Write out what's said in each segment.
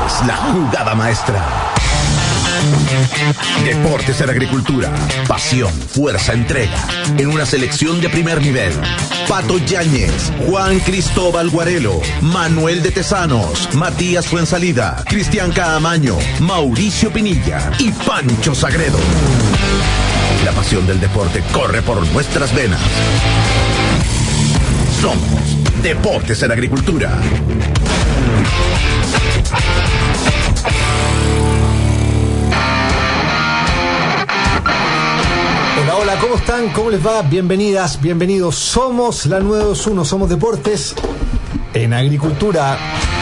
la jugada maestra. Deportes en Agricultura. Pasión, fuerza, entrega. En una selección de primer nivel. Pato Yáñez, Juan Cristóbal Guarelo, Manuel de Tesanos, Matías Fuensalida, Cristian Caamaño, Mauricio Pinilla y Pancho Sagredo. La pasión del deporte corre por nuestras venas. Somos Deportes en Agricultura. Hola, hola, ¿cómo están? ¿Cómo les va? Bienvenidas, bienvenidos. Somos la 921, somos Deportes en Agricultura.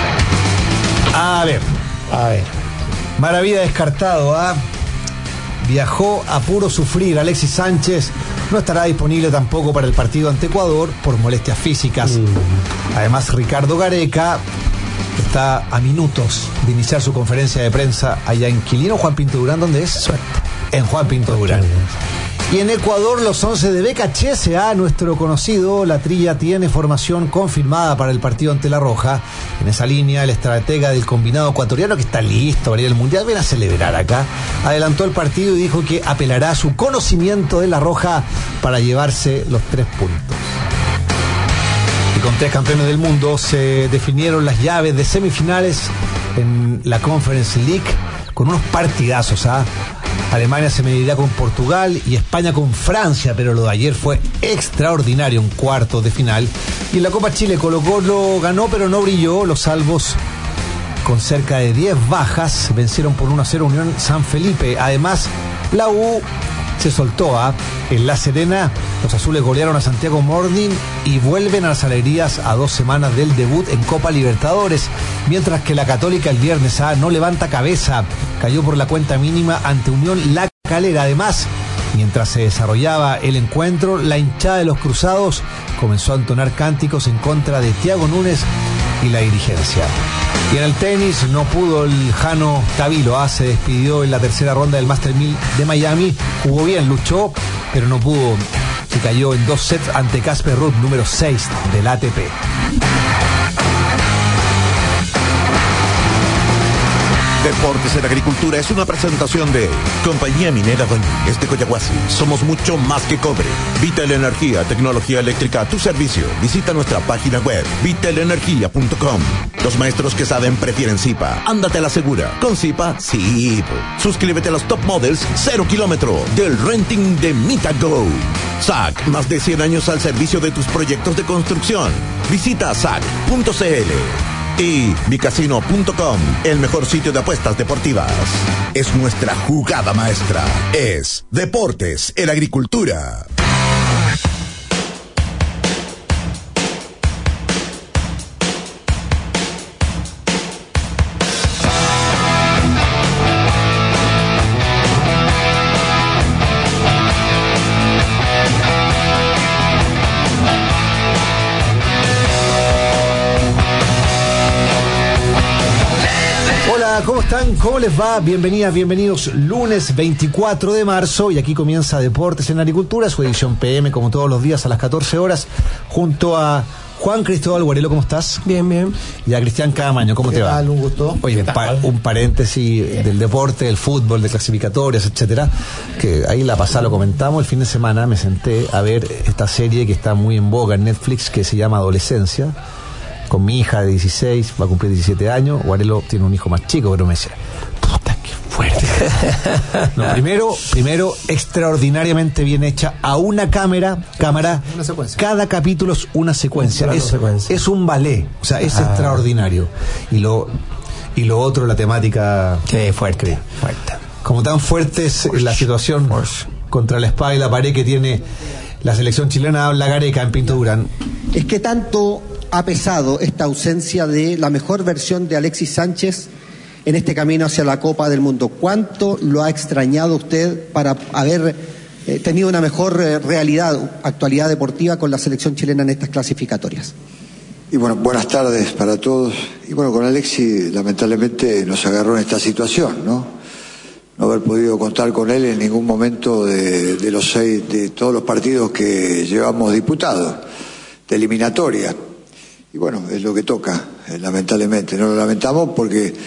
A ver. Maravilla descartado, ¿ah? Viajó a puro sufrir. Alexis Sánchez no estará disponible tampoco para el partido ante Ecuador por molestias físicas. Además, Ricardo Gareca está a minutos de iniciar su conferencia de prensa allá en Quilino. Juan Pinto Durán, ¿dónde es? En Juan Pinto Durán. Y en Ecuador, los 11 de BKCSA, nuestro conocido, la Trilla tiene formación confirmada para el partido ante La Roja. En esa línea, el estratega del combinado ecuatoriano, que está listo para ir al Mundial, viene a celebrar acá, adelantó el partido y dijo que apelará a su conocimiento de La Roja para llevarse los 3 puntos. Y con 3 campeones del mundo se definieron las llaves de semifinales en la Conference League con unos partidazos, ¿ah? Alemania se medirá con Portugal y España con Francia, pero lo de ayer fue extraordinario, un cuarto de final. Y en la Copa Chile Colo-Colo ganó, pero no brilló. Los salvos, con cerca de 10 bajas, vencieron por 1-0 Unión San Felipe. Además, la U se soltó, ¿ah? En La Serena, los azules golearon a Santiago Morning y vuelven a las alegrías a 2 semanas del debut en Copa Libertadores, mientras que la Católica el viernes no levanta cabeza, cayó por la cuenta mínima ante Unión La Calera. Además, mientras se desarrollaba el encuentro, la hinchada de los Cruzados comenzó a entonar cánticos en contra de Thiago Núñez y la dirigencia. Y en el tenis no pudo el Jano Tavilo, se despidió en la tercera ronda del Master 1000 de Miami, jugó bien, luchó, pero no pudo, se cayó en 2 sets ante Casper Ruud, número 6 del ATP. Deportes en Agricultura es una presentación de Compañía Minera Doñínguez de Coyahuasi. Somos mucho más que cobre. Vital Energía, tecnología eléctrica a tu servicio. Visita nuestra página web, vitalenergia.com. Los maestros que saben prefieren Zipa. Ándate a la segura. Con Zipa, sí. Suscríbete a los Top Models 0 kilómetro del renting de Mitago. SAC, más de 100 años al servicio de tus proyectos de construcción. Visita sac.cl. Y Bicasino.com, el mejor sitio de apuestas deportivas. Es nuestra jugada maestra. Es Deportes en Agricultura. ¿Cómo están? ¿Cómo les va? Bienvenidas, bienvenidos. Lunes 24 de marzo y aquí comienza Deportes en Agricultura, su edición PM como todos los días a las 14 horas, junto a Juan Cristóbal Guarelo. ¿Cómo estás? Bien, bien. Y a Cristian Caamaño. ¿Cómo te va? Un gusto. Oye, un paréntesis del deporte, del fútbol, de clasificatorias, etcétera, que ahí la pasada lo comentamos. El fin de semana me senté a ver esta serie que está muy en boga en Netflix, que se llama Adolescencia, con mi hija de 16, va a cumplir 17 años. Guarelo tiene un hijo más chico, pero me decía, puta, qué fuerte. No, primero, extraordinariamente bien hecha, a una cámara, una secuencia. Cada capítulo es una secuencia. Es un ballet, o sea, es extraordinario. Y lo otro, la temática. Sí, fuerte. Como tan fuerte es la situación contra la espada y la pared que tiene la selección chilena, habla Gareca en Pinto Durán. Es que tanto ha pesado esta ausencia de la mejor versión de Alexis Sánchez en este camino hacia la Copa del Mundo. ¿Cuánto lo ha extrañado usted para haber tenido una mejor actualidad deportiva con la selección chilena en estas clasificatorias? Y bueno, buenas tardes para todos. Y bueno, con Alexis lamentablemente nos agarró en esta situación, ¿no? No haber podido contar con él en ningún momento de todos los partidos que llevamos disputados, de eliminatoria. Y bueno, es lo que toca, lamentablemente. No lo lamentamos porque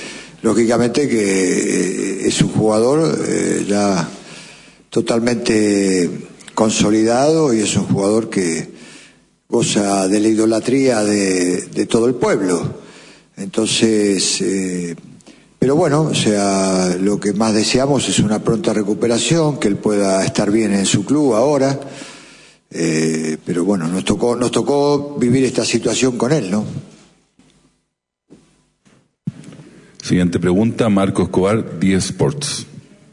lógicamente que es un jugador ya totalmente consolidado y es un jugador que goza de la idolatría de todo el pueblo. Entonces, pero bueno, o sea, lo que más deseamos es una pronta recuperación, que él pueda estar bien en su club ahora. Pero bueno, nos tocó vivir esta situación con él, ¿no? Siguiente pregunta, Marco Escobar, 10 Sports.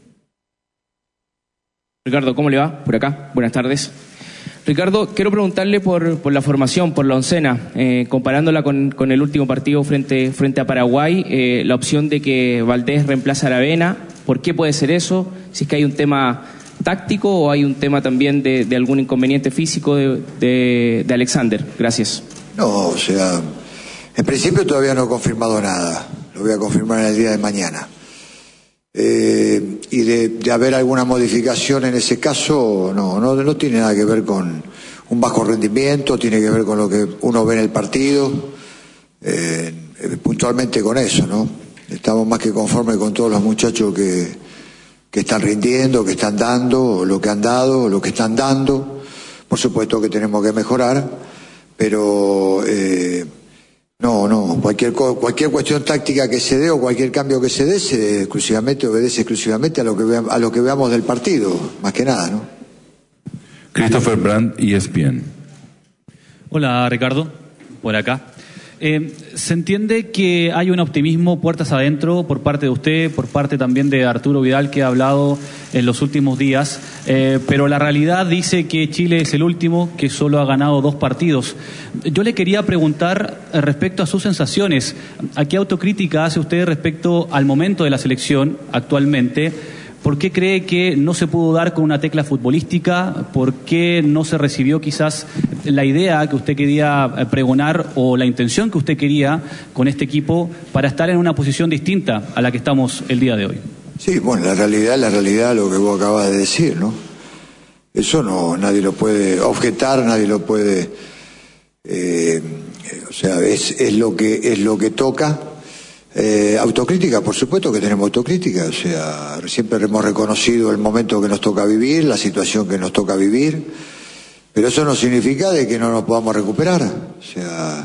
Ricardo, ¿cómo le va? Por acá, buenas tardes. Ricardo, quiero preguntarle por la formación, por la oncena, comparándola con el último partido frente a Paraguay, la opción de que Valdés reemplaza a Aravena. ¿Por qué puede ser eso? Si es que hay un tema táctico o hay un tema también de algún inconveniente físico de Alexander. Gracias. No, o sea, en principio todavía no he confirmado nada. Lo voy a confirmar en el día de mañana. Y de haber alguna modificación en ese caso, no tiene nada que ver con un bajo rendimiento, tiene que ver con lo que uno ve en el partido, puntualmente con eso, ¿no? Estamos más que conformes con todos los muchachos que están rindiendo, que están dando, lo que han dado, lo que están dando. Por supuesto que tenemos que mejorar, pero cualquier cuestión táctica que se dé o cualquier cambio que se dé obedece exclusivamente a lo que veamos del partido, más que nada, ¿no? Christopher Brandt, ESPN. Hola, Ricardo, por acá. Se entiende que hay un optimismo puertas adentro por parte de usted, por parte también de Arturo Vidal, que ha hablado en los últimos días, pero la realidad dice que Chile es el último, que solo ha ganado 2 partidos. Yo le quería preguntar respecto a sus sensaciones. ¿A qué autocrítica hace usted respecto al momento de la selección actualmente? ¿Por qué cree que no se pudo dar con una tecla futbolística? ¿Por qué no se recibió quizás la idea que usted quería pregonar o la intención que usted quería con este equipo para estar en una posición distinta a la que estamos el día de hoy? Sí, bueno, la realidad, lo que vos acabas de decir, ¿no? Eso nadie lo puede objetar, nadie lo puede, o sea, es lo que toca. Autocrítica, por supuesto que tenemos autocrítica, o sea, siempre hemos reconocido el momento que nos toca vivir, la situación que nos toca vivir, pero eso no significa de que no nos podamos recuperar, o sea,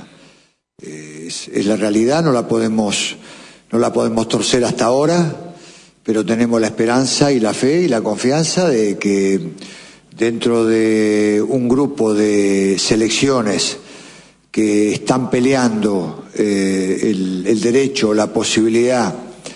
es la realidad, no la podemos torcer hasta ahora, pero tenemos la esperanza y la fe y la confianza de que dentro de un grupo de selecciones que están peleando el derecho, la posibilidad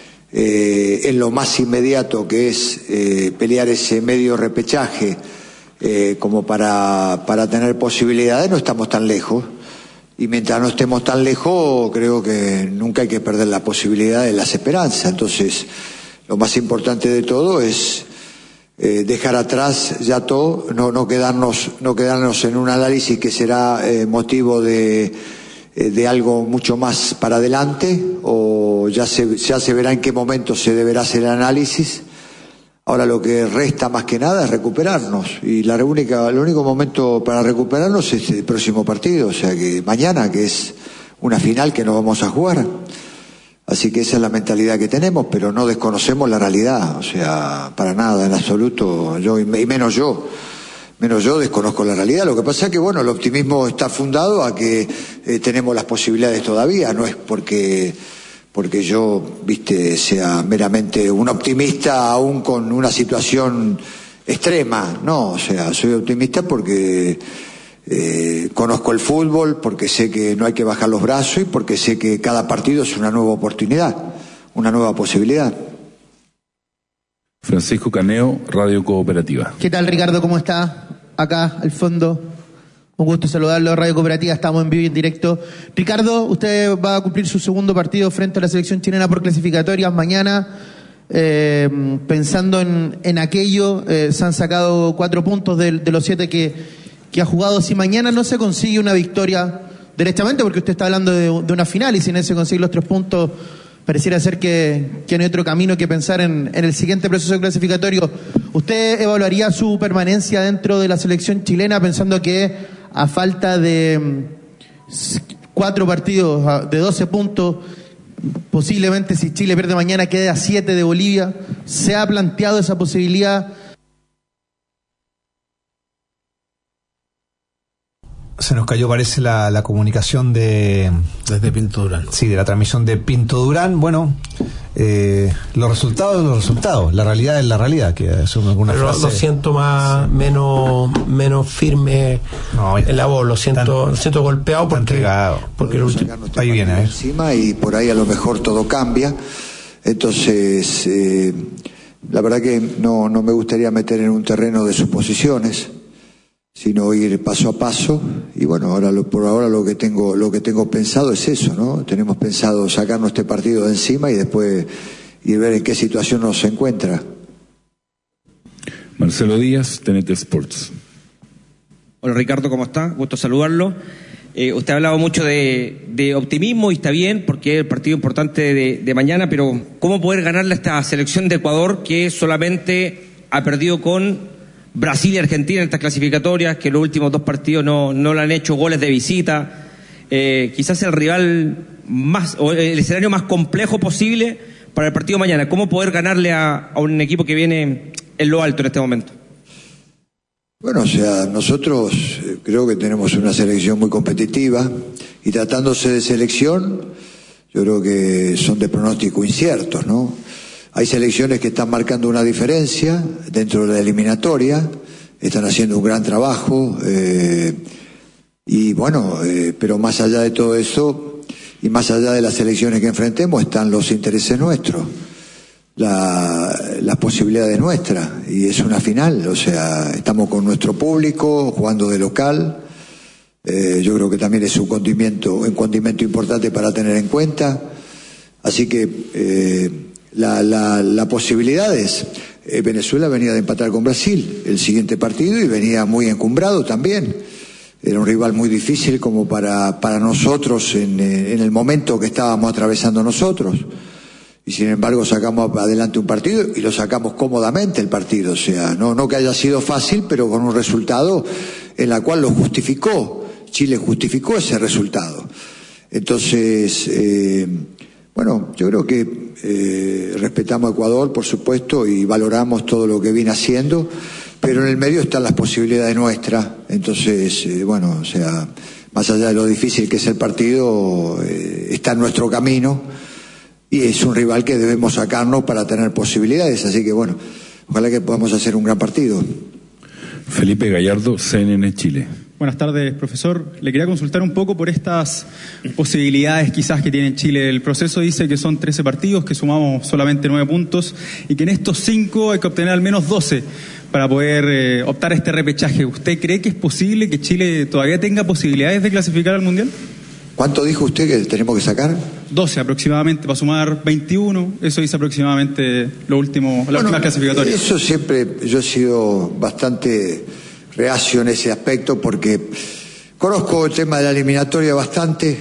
en lo más inmediato, que es pelear ese medio repechaje como para tener posibilidades, no estamos tan lejos. Y mientras no estemos tan lejos, creo que nunca hay que perder la posibilidad de las esperanzas. Entonces, lo más importante de todo es dejar atrás ya todo, no quedarnos en un análisis que será motivo de algo mucho más para adelante, o ya se verá en qué momento se deberá hacer el análisis. Ahora lo que resta más que nada es recuperarnos, y el único momento para recuperarnos es el próximo partido, o sea que mañana, que es una final que no vamos a jugar. Así que esa es la mentalidad que tenemos, pero no desconocemos la realidad, o sea, para nada, en absoluto, y menos yo desconozco la realidad. Lo que pasa es que, bueno, el optimismo está fundado a que tenemos las posibilidades todavía, no es porque yo, sea meramente un optimista aún con una situación extrema, no, o sea, soy optimista porque conozco el fútbol, porque sé que no hay que bajar los brazos y porque sé que cada partido es una nueva oportunidad, una nueva posibilidad. Francisco Caneo, Radio Cooperativa. ¿Qué tal, Ricardo? ¿Cómo está? Acá, al fondo. Un gusto saludarlo, Radio Cooperativa, estamos en vivo y en directo. Ricardo, usted va a cumplir su segundo partido frente a la selección chilena por clasificatorias mañana. Pensando en aquello, se han sacado 4 puntos de los 7 que ha jugado. Si mañana no se consigue una victoria derechamente, porque usted está hablando de una final, y si no se consiguen los 3 puntos, pareciera ser que no hay otro camino que pensar en el siguiente proceso clasificatorio. ¿Usted evaluaría su permanencia dentro de la selección chilena pensando que a falta de 4 partidos de 12 puntos posiblemente si Chile pierde mañana quede a 7 de Bolivia. ¿Se ha planteado esa posibilidad? Se nos cayó, parece, la comunicación desde Pinto Durán. Sí, de la transmisión de Pinto Durán. Bueno, los resultados. La realidad es la realidad, que es alguna pero frase. Lo siento menos firme en la voz. Lo siento golpeado porque ahí viene, a ver. Encima y por ahí a lo mejor todo cambia. Entonces, la verdad que no me gustaría meter en un terreno de suposiciones, sino ir paso a paso. Y bueno, por ahora lo que tengo pensado es eso, ¿no? Tenemos pensado sacarnos este partido de encima y después ir ver en qué situación nos encuentra. Marcelo Díaz, TNT Sports. Hola Ricardo, ¿cómo está? Gusto saludarlo. Usted ha hablado mucho de optimismo y está bien porque es el partido importante de mañana, pero ¿cómo poder ganarle a esta selección de Ecuador que solamente ha perdido con Brasil y Argentina en estas clasificatorias, que los últimos 2 partidos no le han hecho goles de visita? Quizás el rival o el escenario más complejo posible para el partido de mañana. ¿Cómo poder ganarle a un equipo que viene en lo alto en este momento? Bueno, o sea, nosotros creo que tenemos una selección muy competitiva y tratándose de selección, yo creo que son de pronóstico inciertos, ¿no? Hay selecciones que están marcando una diferencia dentro de la eliminatoria, están haciendo un gran trabajo, y bueno, pero más allá de todo eso, y más allá de las selecciones que enfrentemos, están los intereses nuestros, las posibilidades nuestras, y es una final, o sea, estamos con nuestro público, jugando de local, yo creo que también es un condimento importante para tener en cuenta, así que la posibilidad es, Venezuela venía de empatar con Brasil el siguiente partido y venía muy encumbrado también, era un rival muy difícil como para nosotros en el momento que estábamos atravesando nosotros, y sin embargo sacamos adelante un partido y lo sacamos cómodamente el partido, o sea, no que haya sido fácil, pero con un resultado en la cual lo justificó, Chile justificó ese resultado. Entonces, bueno, yo creo que respetamos a Ecuador, por supuesto, y valoramos todo lo que viene haciendo, pero en el medio están las posibilidades nuestras. Entonces, bueno, o sea, más allá de lo difícil que es el partido, está en nuestro camino y es un rival que debemos sacarnos para tener posibilidades. Así que, bueno, ojalá que podamos hacer un gran partido. Felipe Gallardo, CNN Chile. Buenas tardes, profesor. Le quería consultar un poco por estas posibilidades quizás que tiene Chile. El proceso dice que son 13 partidos, que sumamos solamente 9 puntos y que en estos 5 hay que obtener al menos 12 para poder optar a este repechaje. ¿Usted cree que es posible que Chile todavía tenga posibilidades de clasificar al Mundial? ¿Cuánto dijo usted que tenemos que sacar? 12 aproximadamente, para sumar 21. Eso dice aproximadamente la última clasificatoria. Eso siempre, yo he sido bastante reacio en ese aspecto porque conozco el tema de la eliminatoria bastante,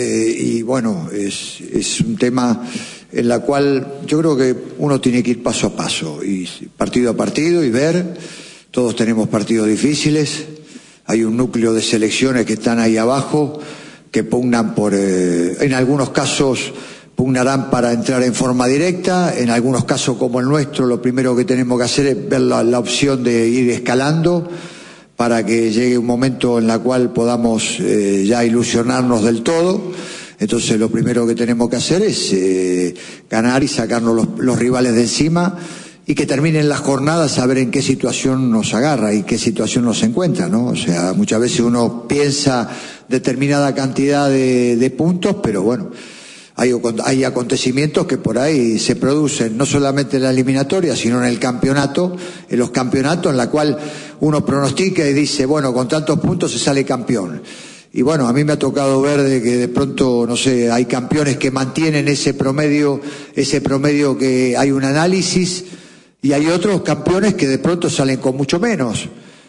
y bueno, es un tema en la cual yo creo que uno tiene que ir paso a paso y partido a partido y ver. Todos tenemos partidos difíciles, hay un núcleo de selecciones que están ahí abajo que pugnan en algunos casos pugnarán para entrar en forma directa, en algunos casos como el nuestro lo primero que tenemos que hacer es ver la opción de ir escalando para que llegue un momento en la cual podamos ya ilusionarnos del todo. Entonces lo primero que tenemos que hacer es ganar y sacarnos los rivales de encima y que terminen las jornadas a ver en qué situación nos agarra y qué situación nos encuentra, ¿no? O sea, muchas veces uno piensa determinada cantidad de puntos, pero bueno, hay acontecimientos que por ahí se producen, no solamente en la eliminatoria, sino en el campeonato, en los campeonatos en la cual uno pronostica y dice, bueno, con tantos puntos se sale campeón. Y bueno, a mí me ha tocado ver de que de pronto, no sé, hay campeones que mantienen ese promedio que hay un análisis, y hay otros campeones que de pronto salen con mucho menos.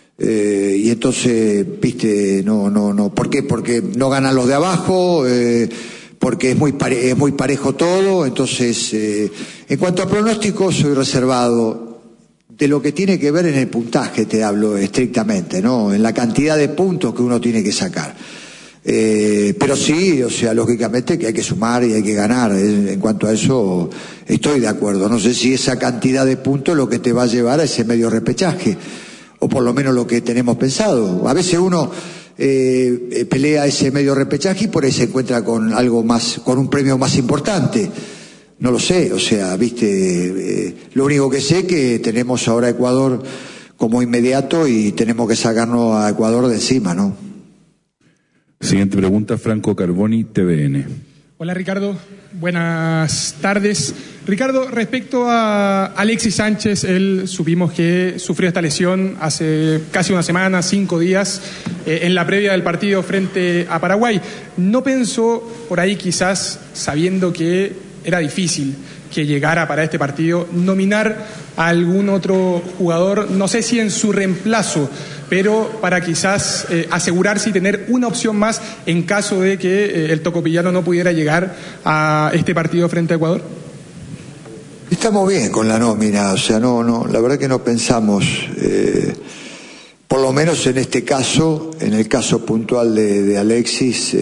Y entonces, viste, no. ¿Por qué? Porque no ganan los de abajo, porque es muy parejo todo. Entonces, en cuanto a pronósticos, soy reservado. De lo que tiene que ver en el puntaje, te hablo estrictamente, ¿no? En la cantidad de puntos que uno tiene que sacar. Pero sí, o sea, lógicamente que hay que sumar y hay que ganar. En cuanto a eso, estoy de acuerdo. No sé si esa cantidad de puntos es lo que te va a llevar a ese medio repechaje, o por lo menos lo que tenemos pensado. A veces uno pelea ese medio repechaje y por ahí se encuentra con algo más, con un premio más importante. No lo sé, o sea, viste, lo único que sé que tenemos ahora a Ecuador como inmediato y tenemos que sacarnos a Ecuador de encima, ¿no? Siguiente pregunta, Franco Carboni, TVN. Hola Ricardo, buenas tardes. Ricardo, respecto a Alexis Sánchez, él supimos que sufrió esta lesión hace casi una semana, 5 días, en la previa del partido frente a Paraguay. ¿No pensó por ahí quizás, sabiendo que era difícil que llegara para este partido, nominar a algún otro jugador, no sé si en su reemplazo, pero para quizás asegurarse y tener una opción más en caso de que el tocopillano no pudiera llegar a este partido frente a Ecuador? Estamos bien con la nómina, o sea, no, la verdad que no pensamos, por lo menos en este caso, en el caso puntual de Alexis,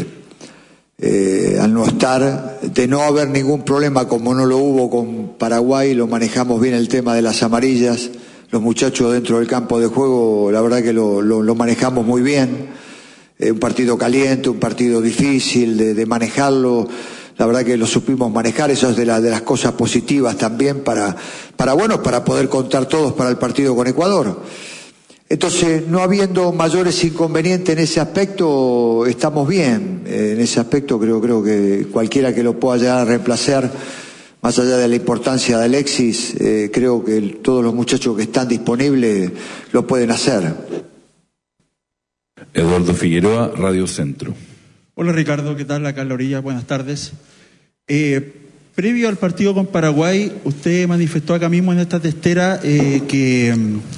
al no estar, de no haber ningún problema como no lo hubo con Paraguay, lo manejamos bien el tema de las amarillas, los muchachos dentro del campo de juego, la verdad que lo manejamos muy bien, un partido caliente, un partido difícil de manejarlo, la verdad que lo supimos manejar, eso es de las cosas positivas también para poder contar todos para el partido con Ecuador. Entonces, no habiendo mayores inconvenientes en ese aspecto, estamos bien. En ese aspecto creo que cualquiera que lo pueda llegar a reemplazar, más allá de la importancia de Alexis, creo que todos los muchachos que están disponibles lo pueden hacer. Eduardo Figueroa, Radio Centro. Hola Ricardo, ¿qué tal? Acá en la orilla, buenas tardes. Previo al partido con Paraguay, usted manifestó acá mismo en esta testera que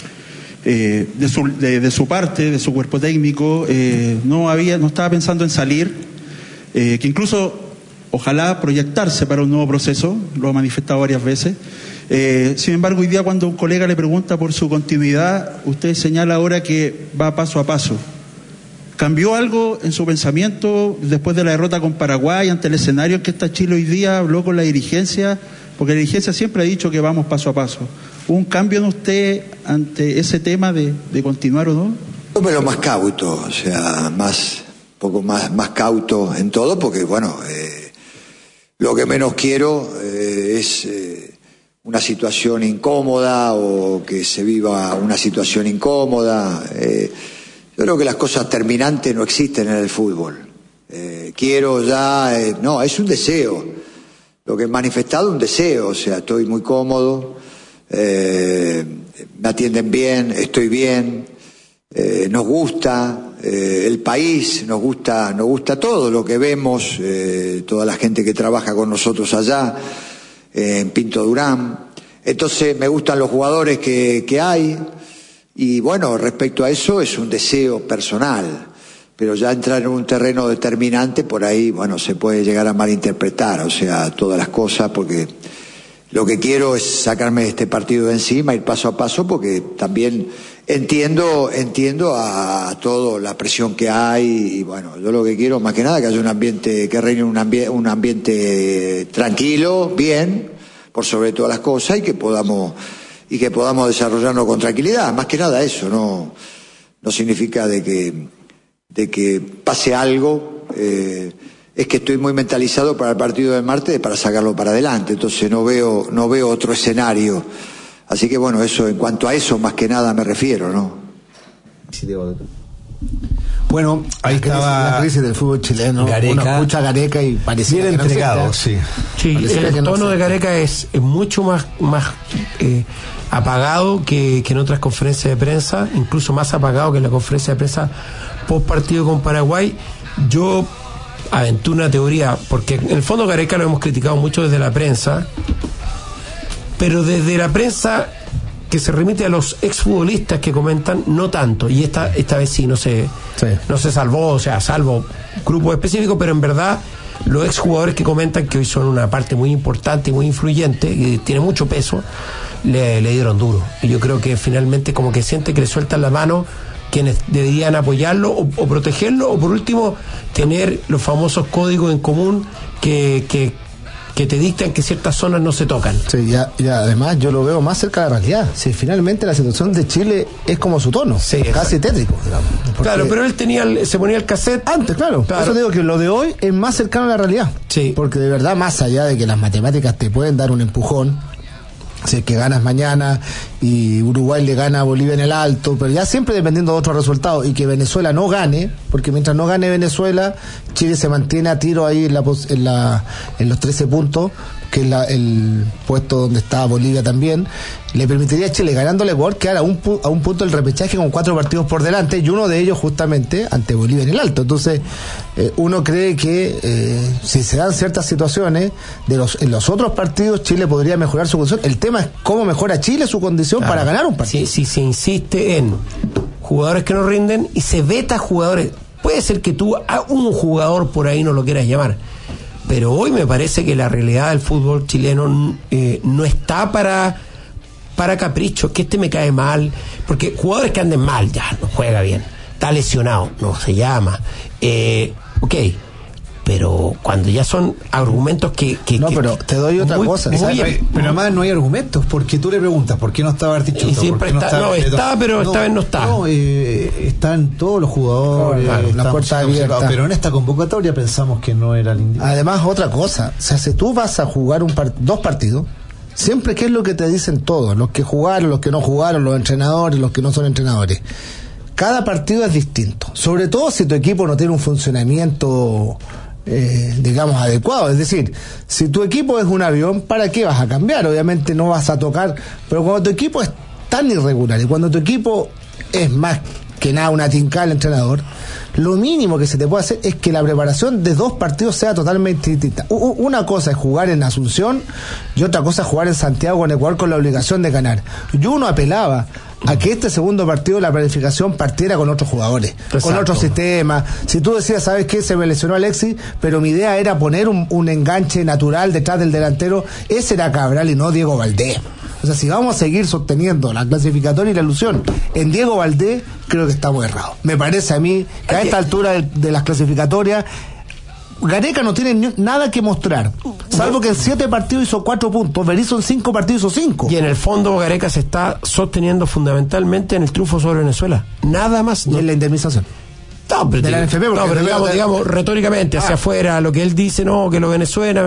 de su parte, de su cuerpo técnico, no estaba pensando en salir, que incluso ojalá proyectarse para un nuevo proceso, lo ha manifestado varias veces. Sin embargo, hoy día cuando un colega le pregunta por su continuidad, usted señala ahora que va paso a paso. ¿Cambió algo en su pensamiento después de la derrota con Paraguay, ante el escenario en que está Chile hoy día? ¿Habló con la dirigencia? Porque la dirigencia siempre ha dicho que vamos paso a paso. ¿Hubo un cambio en usted ante ese tema de continuar o no? Yo me lo más cauto, o sea, poco más cauto en todo, porque bueno, lo que menos quiero es una situación incómoda o que se viva una situación incómoda. Yo creo que las cosas terminantes no existen en el fútbol. Quiero ya, no, es un deseo. Lo que he manifestado es un deseo, o sea, estoy muy cómodo, me atienden bien, estoy bien, nos gusta el país, nos gusta todo lo que vemos, toda la gente que trabaja con nosotros allá, en Pinto Durán. Entonces me gustan los jugadores que hay. Y bueno, respecto a eso es un deseo personal, pero ya entrar en un terreno determinante, por ahí, bueno, se puede llegar a malinterpretar, o sea, todas las cosas, porque lo que quiero es sacarme este partido de encima, ir paso a paso, porque también entiendo a todo la presión que hay, y bueno, yo lo que quiero más que nada que haya un ambiente, que reine un ambiente tranquilo, bien, por sobre todas las cosas, y que podamos desarrollarnos con tranquilidad. Más que nada eso, no significa de que pase algo, es que estoy muy mentalizado para el partido de martes para sacarlo para adelante, entonces no veo otro escenario. Así que bueno, eso, en cuanto a eso más que nada me refiero, ¿no? Bueno, ahí estaba la crisis del fútbol chileno. Gareca. Uno escucha a Gareca y parecía bien entregado, sí. Sí, el tono de Gareca es mucho más apagado que en otras conferencias de prensa, incluso más apagado que en la conferencia de prensa post partido con Paraguay. Yo aventuro una teoría, porque en el fondo Gareca lo hemos criticado mucho desde la prensa, pero desde la prensa que se remite a los exfutbolistas que comentan, no tanto, y esta vez sí no se salvó, o sea, salvo grupos específicos, pero en verdad los exjugadores que comentan, que hoy son una parte muy importante y muy influyente, y tiene mucho peso, le dieron duro, y yo creo que finalmente como que siente que le sueltan la mano quienes deberían apoyarlo o protegerlo, o por último tener los famosos códigos en común que te dictan que ciertas zonas no se tocan. Sí, y además yo lo veo más cerca de la realidad. Si finalmente la situación de Chile es como su tono, sí, casi tétrico, digamos. Claro, pero él se ponía el cassette antes, claro. Por eso digo que lo de hoy es más cercano a la realidad. Sí. Porque de verdad, más allá de que las matemáticas te pueden dar un empujón, si es que ganas mañana y Uruguay le gana a Bolivia en el Alto, pero ya siempre dependiendo de otros resultados, y que Venezuela no gane, porque mientras no gane Venezuela, Chile se mantiene a tiro ahí en los 13 puntos, que es el puesto donde está Bolivia también, le permitiría a Chile, ganándole a Ecuador, quedar a un punto del repechaje con 4 partidos por delante, y uno de ellos justamente ante Bolivia en el Alto. Entonces uno cree que si se dan ciertas situaciones en los otros partidos, Chile podría mejorar su condición. El tema es cómo mejora Chile su condición para ganar un partido. Si se insiste en jugadores que no rinden y se veta jugadores, puede ser que tú a un jugador por ahí no lo quieras llamar, pero hoy me parece que la realidad del fútbol chileno no está para caprichos, que me cae mal, porque jugadores que anden mal, ya no juega bien, está lesionado, no se llama, ok, pero cuando ya son argumentos pero te doy otra cosa, pero además no hay argumentos, porque tú le preguntas ¿por qué no estaba Artichoto? Siempre está, pero esta vez no está. Están todos los jugadores, la puerta abierta, pero en esta convocatoria pensamos que no era el indicado. Además, otra cosa, o sea, si tú vas a jugar dos partidos, siempre, ¿qué es lo que te dicen todos? Los que jugaron, los que no jugaron, los entrenadores, los que no son entrenadores. Cada partido es distinto, sobre todo si tu equipo no tiene un funcionamiento digamos adecuado. Es decir, si tu equipo es un avión, ¿para qué vas a cambiar? Obviamente no vas a tocar, pero cuando tu equipo es tan irregular y cuando tu equipo es más que nada una tincada del entrenador, lo mínimo que se te puede hacer es que la preparación de 2 partidos sea totalmente distinta. Una cosa es jugar en Asunción y otra cosa es jugar en Santiago, en Ecuador, con la obligación de ganar. Yo uno apelaba a que este segundo partido la planificación partiera con otros jugadores, con otro sistema. Si tú decías, ¿sabes qué? Se me lesionó Alexis, pero mi idea era poner un enganche natural detrás del delantero, ese era Cabral y no Diego Valdés. O sea, si vamos a seguir sosteniendo la clasificatoria y la ilusión en Diego Valdés, creo que estamos errados. Me parece a mí que a esta altura de las clasificatorias, Gareca no tiene nada que mostrar, salvo que en 7 partidos hizo 4 puntos, Berizzo en 5 partidos hizo 5. Y en el fondo Gareca se está sosteniendo fundamentalmente en el triunfo sobre Venezuela, nada más. Y en la indemnización de la NFP, pero digamos retóricamente hacia afuera, lo que él dice, no, que lo Venezuela,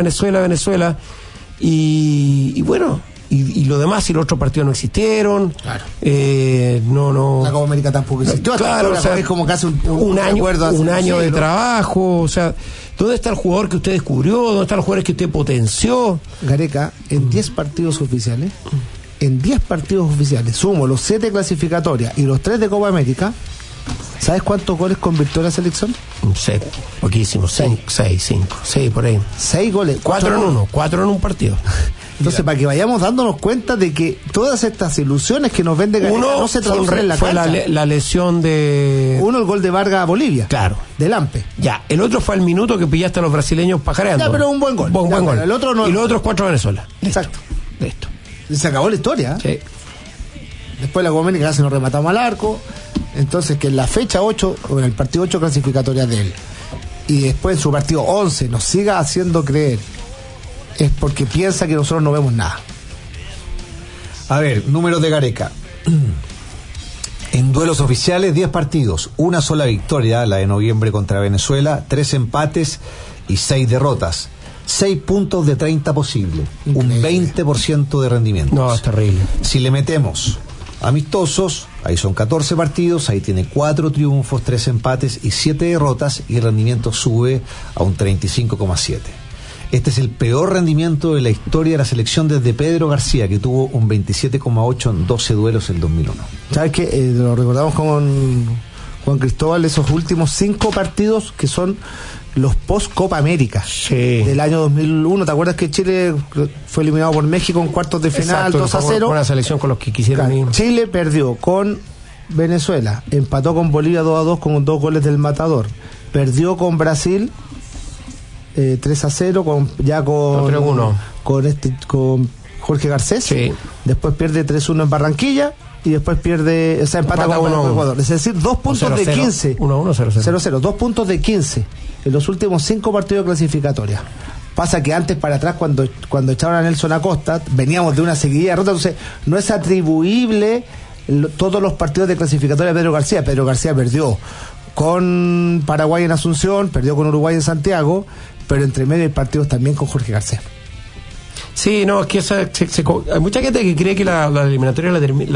y bueno, y lo demás, y los otros partidos no existieron. Claro. No. La Copa América tampoco existió. Claro, o sea, es como casi un año de trabajo. O sea, ¿dónde está el jugador que usted descubrió? ¿Dónde están los jugadores que usted potenció? Gareca, en 10 partidos oficiales, sumo los 7 clasificatorias y los 3 de Copa América. ¿Sabes cuántos goles convirtió la selección? 6, poquísimo, 6, 5, por ahí. 6 goles. 4 en un partido. Entonces, para que vayamos dándonos cuenta de que todas estas ilusiones que nos vende Gareca no se traducen en la cancha. Fue la lesión de... Uno, el gol de Vargas a Bolivia. Claro. De Lampe. Ya, el otro fue al minuto que pillaste a los brasileños pajareando. Ya, pero un buen gol. Buen gol. El otro no. Y los otros 4 Venezuela. Exacto. Listo. Y se acabó la historia. Sí. Después la Copa América se nos rematamos al arco. Entonces, que en la fecha 8, o en el partido 8 clasificatorias de él, y después en su partido 11 nos siga haciendo creer, es porque piensa que nosotros no vemos nada. A ver, números de Gareca. En duelos oficiales, 10 partidos, una sola victoria, la de noviembre contra Venezuela, 3 empates y 6 derrotas. 6 puntos de 30 posibles, un 20% de rendimiento. No, es terrible. Si le metemos amistosos, ahí son 14 partidos, ahí tiene 4 triunfos, 3 empates y 7 derrotas, y el rendimiento sube a un 35,7. Este es el peor rendimiento de la historia de la selección desde Pedro García, que tuvo un 27,8 en 12 duelos en 2001. ¿Sabes qué? Lo recordamos con Juan Cristóbal, esos últimos 5 partidos que son los post-Copa América del año 2001. ¿Te acuerdas que Chile fue eliminado por México en cuartos de final? Exacto, 2-0? Con una selección con los que quisieron ir. Chile perdió con Venezuela, empató con Bolivia 2-2 con 2 goles del Matador, perdió con Brasil 3-0 con Jorge Garcés, después pierde 3-1 en Barranquilla y después pierde, o sea, empata con Ecuador. Es decir, 2 puntos de 15. 0-0. 2 puntos de 15 en los últimos 5 partidos clasificatorios. Pasa que antes para atrás, cuando echaron a Nelson Acosta, veníamos de una seguidilla de derrotas, entonces no es atribuible todos los partidos de clasificatoria a Pedro García. Pedro García perdió con Paraguay en Asunción, perdió con Uruguay en Santiago, pero entre medio hay partidos también con Jorge García. Sí, no, es que hay mucha gente que cree que la eliminatoria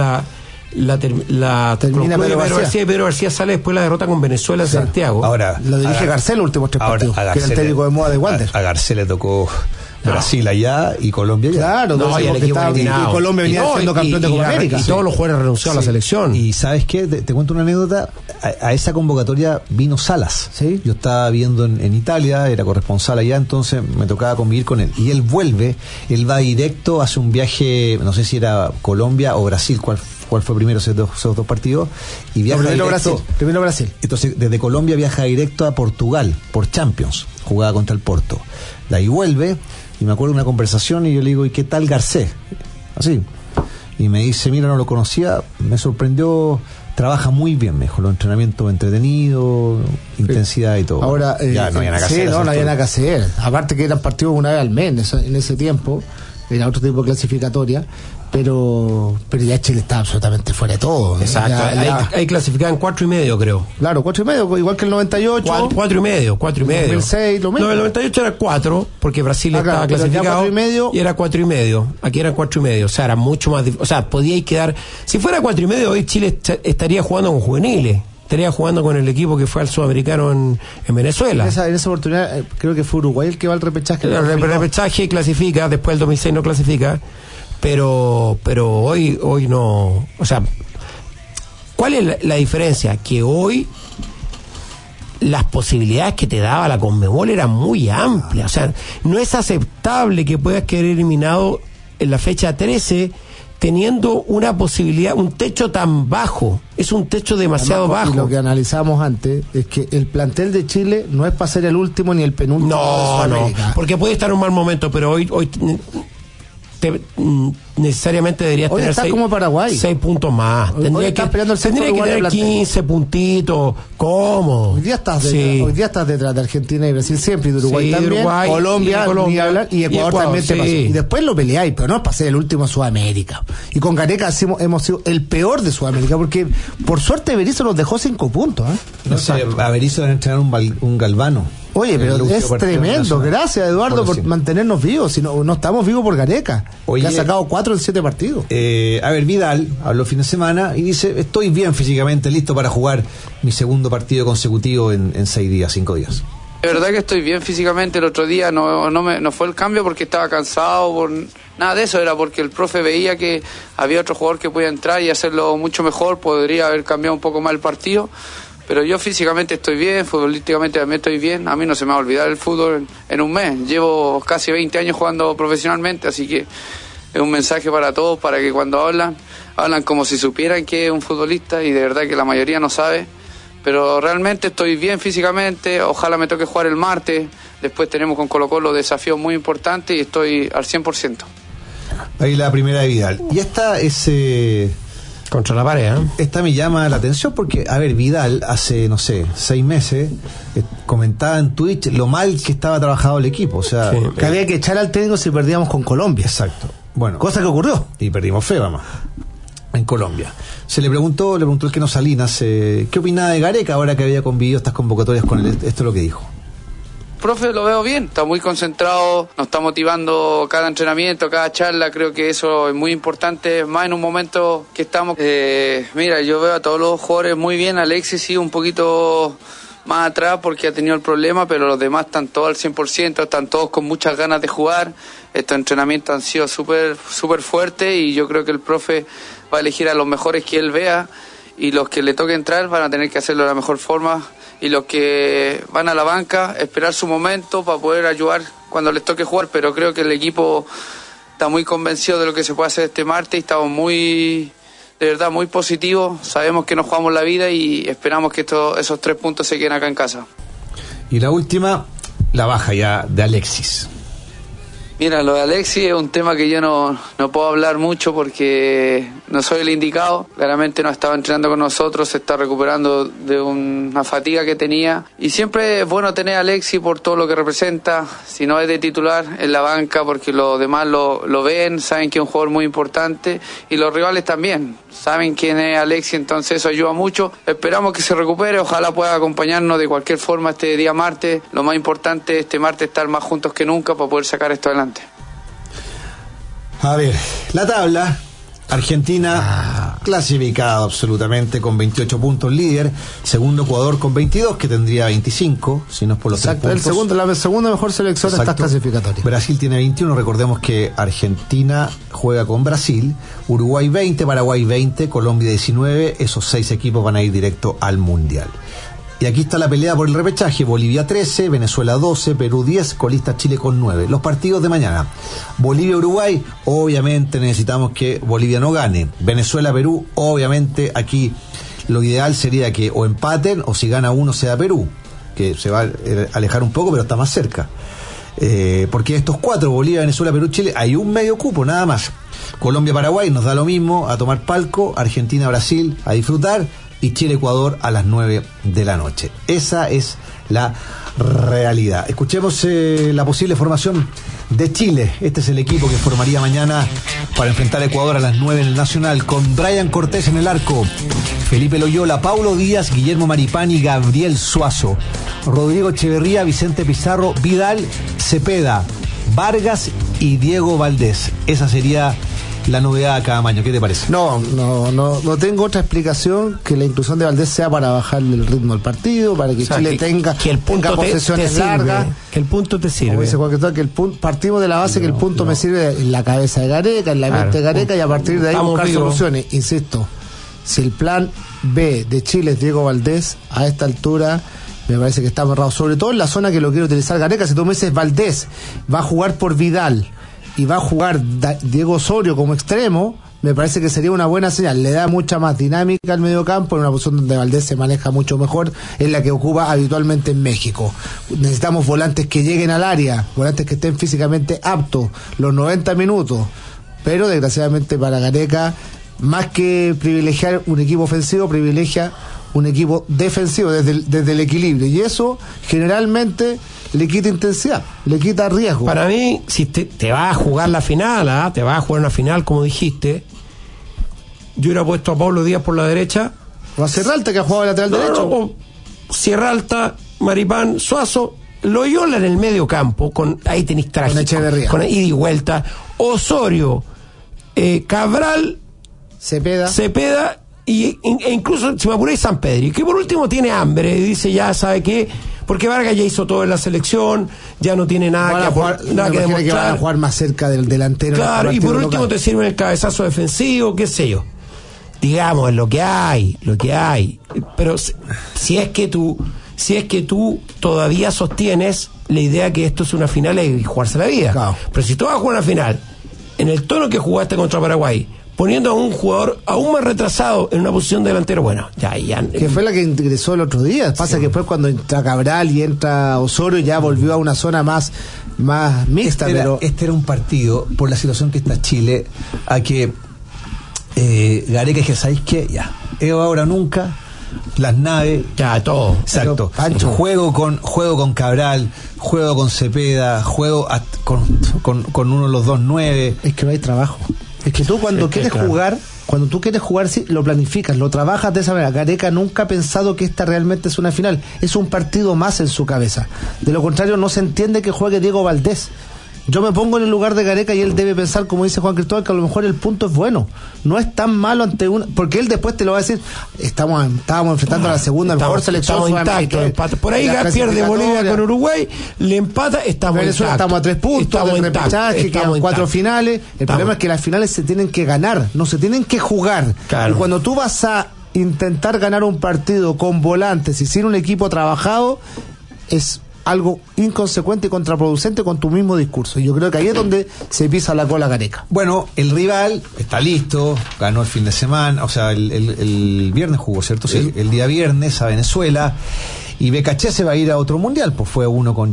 termina Pedro García, y Pedro García sale después de la derrota con Venezuela en Santiago. Ahora lo dirige Garcés los últimos 3 partidos, que era el técnico de moda de Wander. A Garcés le tocó Brasil allá y Colombia allá. Claro, no, y Colombia venía siendo campeón de Copa América. Y todos los jugadores renunciaron a la selección. Y ¿sabes qué? Te cuento una anécdota. A esa convocatoria vino Salas. ¿Sí? Yo estaba viendo en Italia, era corresponsal allá, entonces me tocaba convivir con él. Y él vuelve, él va directo, hace un viaje, no sé si era Colombia o Brasil, cuál fue primero esos dos partidos, y viaja primero Brasil. Entonces desde Colombia viaja directo a Portugal por Champions, jugaba contra el Porto. De ahí vuelve, y me acuerdo de una conversación y yo le digo, ¿y qué tal Garcés? Así. Y me dice, mira, no lo conocía, me sorprendió, trabaja muy bien, me dijo, los entrenamientos entretenidos, intensidad y todo. Ahora, ya no había nada que hacer. No había nada que hacer. Aparte que eran partidos una vez al mes en ese tiempo, era otro tipo de clasificatoria. Pero ya Chile está absolutamente fuera de todo. Exacto. Hay clasificado en 4,5, creo. Claro, 4,5, igual que el 98. 4,5. 2006, lo mismo. No, el 98 era 4, porque Brasil estaba clasificado. 4,5. Y era 4,5. Aquí era 4,5. O sea, era mucho más difícil. O sea, podíais quedar. Si fuera 4,5, hoy Chile estaría jugando con juveniles. Estaría jugando con el equipo que fue al sudamericano en Venezuela. En esa oportunidad, creo que fue Uruguay el que va al repechaje. El repechaje clasifica, después el 2006 no clasifica. Pero hoy no, o sea, ¿cuál es la diferencia? Que hoy las posibilidades que te daba la Conmebol eran muy amplias, o sea, no es aceptable que puedas quedar eliminado en la fecha 13 teniendo una posibilidad, un techo tan bajo, es un techo demasiado bajo. Y lo que analizamos antes es que el plantel de Chile no es para ser el último ni el penúltimo. No, porque puede estar en un mal momento, pero hoy necesariamente deberías hoy tener está como Paraguay 6 puntos más. Tendría que tener 15 puntitos. ¿Cómo? Hoy día estás detrás de Argentina y Brasil siempre, y de Uruguay también, Colombia, y Ecuador también te pasó. Y después lo peleáis, pero no es para ser el último en Sudamérica. Y con Gareca hemos sido el peor de Sudamérica, porque por suerte Berizzo nos dejó 5 puntos. No sé, a Berizzo van a entrenar un Galvano. Oye, pero es tremendo. Gracias, Eduardo, por mantenernos vivos. Si no estamos vivos por Gareca, que ha sacado 4 en 7 partidos. A ver, Vidal habló fin de semana y dice, estoy bien físicamente, listo para jugar mi segundo partido consecutivo en 6 días, 5 días. De verdad que estoy bien físicamente. El otro día no fue el cambio porque estaba cansado, por nada de eso, era porque el profe veía que había otro jugador que podía entrar y hacerlo mucho mejor, podría haber cambiado un poco más el partido. Pero yo físicamente estoy bien, futbolísticamente también estoy bien. A mí no se me va a olvidar el fútbol en un mes. Llevo casi 20 años jugando profesionalmente, así que es un mensaje para todos, para que cuando hablan como si supieran que es un futbolista, y de verdad que la mayoría no sabe. Pero realmente estoy bien físicamente, ojalá me toque jugar el martes. Después tenemos con Colo-Colo desafíos muy importantes y estoy al 100%. Ahí la primera de Vidal. Y esta es... contra la pared, ¿eh? Esta me llama la atención porque, a ver, Vidal hace, no sé, 6 meses comentaba en Twitch lo mal que estaba trabajado el equipo, o sea... Sí, que había que echar al técnico si perdíamos con Colombia. Exacto. Bueno. Cosa que ocurrió. Y perdimos feo, además, en Colombia. Se le preguntó el Keno Salinas, ¿qué opinaba de Gareca ahora que había convivido estas convocatorias con él? Esto es lo que dijo. Profe, lo veo bien, está muy concentrado, nos está motivando cada entrenamiento, cada charla. Creo que eso es muy importante, más en un momento que estamos. Mira, yo veo a todos los jugadores muy bien. Alexis sí un poquito más atrás porque ha tenido el problema, pero los demás están todos al 100%, están todos con muchas ganas de jugar. Estos entrenamientos han sido súper fuertes y yo creo que el profe va a elegir a los mejores que él vea, y los que le toque entrar van a tener que hacerlo de la mejor forma, y los que van a la banca esperar su momento para poder ayudar cuando les toque jugar. Pero creo que el equipo está muy convencido de lo que se puede hacer este martes y estamos de verdad muy positivos. Sabemos que nos jugamos la vida y esperamos que esos 3 puntos se queden acá en casa. Y la última, la baja ya de Alexis. Mira, lo de Alexis es un tema que yo no puedo hablar mucho porque no soy el indicado. Claramente no estaba entrenando con nosotros, se está recuperando de una fatiga que tenía. Y siempre es bueno tener a Alexis por todo lo que representa. Si no es de titular, en la banca, porque los demás lo ven, saben que es un jugador muy importante. Y los rivales también saben quién es Alexis, entonces eso ayuda mucho. Esperamos que se recupere, ojalá pueda acompañarnos de cualquier forma este día martes. Lo más importante este martes estar más juntos que nunca para poder sacar esto adelante. A ver, la tabla. Argentina clasificado absolutamente con 28 puntos, líder. Segundo Ecuador con 22, que tendría 25, si no es por los 3 puntos. La segunda mejor selección de estas clasificatorias. Brasil tiene 21, recordemos que Argentina juega con Brasil, Uruguay 20, Paraguay 20, Colombia 19, esos 6 equipos van a ir directo al Mundial. Y aquí está la pelea por el repechaje: Bolivia 13, Venezuela 12, Perú 10, colista Chile con 9. Los partidos de mañana: Bolivia-Uruguay, obviamente necesitamos que Bolivia no gane. Venezuela-Perú, obviamente aquí lo ideal sería que o empaten o si gana uno sea Perú, que se va a alejar un poco pero está más cerca. Porque estos 4, Bolivia, Venezuela, Perú, Chile, hay un medio cupo nada más. Colombia-Paraguay nos da lo mismo, a tomar palco. Argentina-Brasil a disfrutar. Y Chile-Ecuador a las 9 de la noche. Esa es la realidad. Escuchemos la posible formación de Chile. Este es el equipo que formaría mañana para enfrentar a Ecuador a las 9 en el Nacional, con Brian Cortés en el arco, Felipe Loyola, Paulo Díaz, Guillermo Maripán, Gabriel Suazo, Rodrigo Echeverría, Vicente Pizarro, Vidal, Cepeda, Vargas y Diego Valdés. Esa sería la novedad a cada año. ¿Qué te parece? No tengo otra explicación que la inclusión de Valdés sea para bajarle el ritmo del partido, para que Chile tenga posesiones largas. Que el punto te sirve. Como dice Juan Cristóbal, que partimos de la base que el punto me sirve en la cabeza de Gareca, en la mente de Gareca, y a partir de ahí buscar soluciones. Insisto, si el plan B de Chile es Diego Valdés, a esta altura me parece que está amarrado, sobre todo en la zona que lo quiere utilizar Gareca. Si tú me dices Valdés va a jugar por Vidal y va a jugar Diego Osorio como extremo, me parece que sería una buena señal. Le da mucha más dinámica al mediocampo, en una posición donde Valdés se maneja mucho mejor, en la que ocupa habitualmente en México. Necesitamos volantes que lleguen al área, volantes que estén físicamente aptos los 90 minutos, pero desgraciadamente para Gareca, más que privilegiar un equipo ofensivo, privilegia un equipo defensivo desde el equilibrio, y eso generalmente le quita intensidad, le quita riesgo. Para mí, si te vas a jugar la final, te vas a jugar una final como dijiste, yo hubiera puesto a Pablo Díaz por la derecha, o a Sierralta, que ha jugado lateral derecho, Sierralta, Maripán, Suazo, Loyola en el medio campo, ahí tenés trágico, con Echeverría, con ida y vuelta, Osorio, Cabral, Cepeda e incluso, si me apuráis, San Pedri, que por último tiene hambre, dice ya, ¿sabe qué? Porque Vargas ya hizo todo en la selección, ya no tiene nada que demostrar. Que van a jugar más cerca del delantero. Claro, y por último te sirve el cabezazo defensivo, qué sé yo. Digamos, lo que hay. Pero si es que tú todavía sostienes la idea que esto es una final y jugarse la vida. Claro. Pero si tú vas a jugar una final en el tono que jugaste contra Paraguay, poniendo a un jugador aún más retrasado en una posición de delantero, bueno, ya. Que fue la que ingresó el otro día. Pasa que después cuando entra Cabral y entra Osorio ya volvió a una zona más mixta. Este era un partido, por la situación que está Chile, a que Gareca dije, ¿sabéis qué? Ya, ahora nunca, las naves, ya, todo. Exacto. Pancho, juego con Cabral, juego con Cepeda, juego con uno de los 2-9. Es que no hay trabajo. Es que tú cuando quieres jugar, sí, lo planificas, lo trabajas de esa manera. Gareca nunca ha pensado que esta realmente es una final. Es un partido más en su cabeza. De lo contrario, no se entiende que juegue Diego Valdés. Yo me pongo en el lugar de Gareca y él debe pensar, como dice Juan Cristóbal, que a lo mejor el punto es bueno. No es tan malo ante una... Porque él después te lo va a decir, estábamos enfrentando a la segunda mejor selección. Estamos intactos. Por ahí pierde Bolivia con Uruguay, le empata, estamos Venezuela intactos. Estamos a 3 puntos, del repechaje, quedan 4 finales. El problema es que las finales se tienen que ganar, no se tienen que jugar. Claro. Y cuando tú vas a intentar ganar un partido con volantes y sin un equipo trabajado, es algo inconsecuente y contraproducente con tu mismo discurso. Y yo creo que ahí es donde se pisa la cola Gareca. Bueno, el rival está listo, ganó el fin de semana, o sea, el viernes jugó, ¿cierto? Sí, el día viernes a Venezuela. Y Becachese va a ir a otro mundial, pues fue a uno con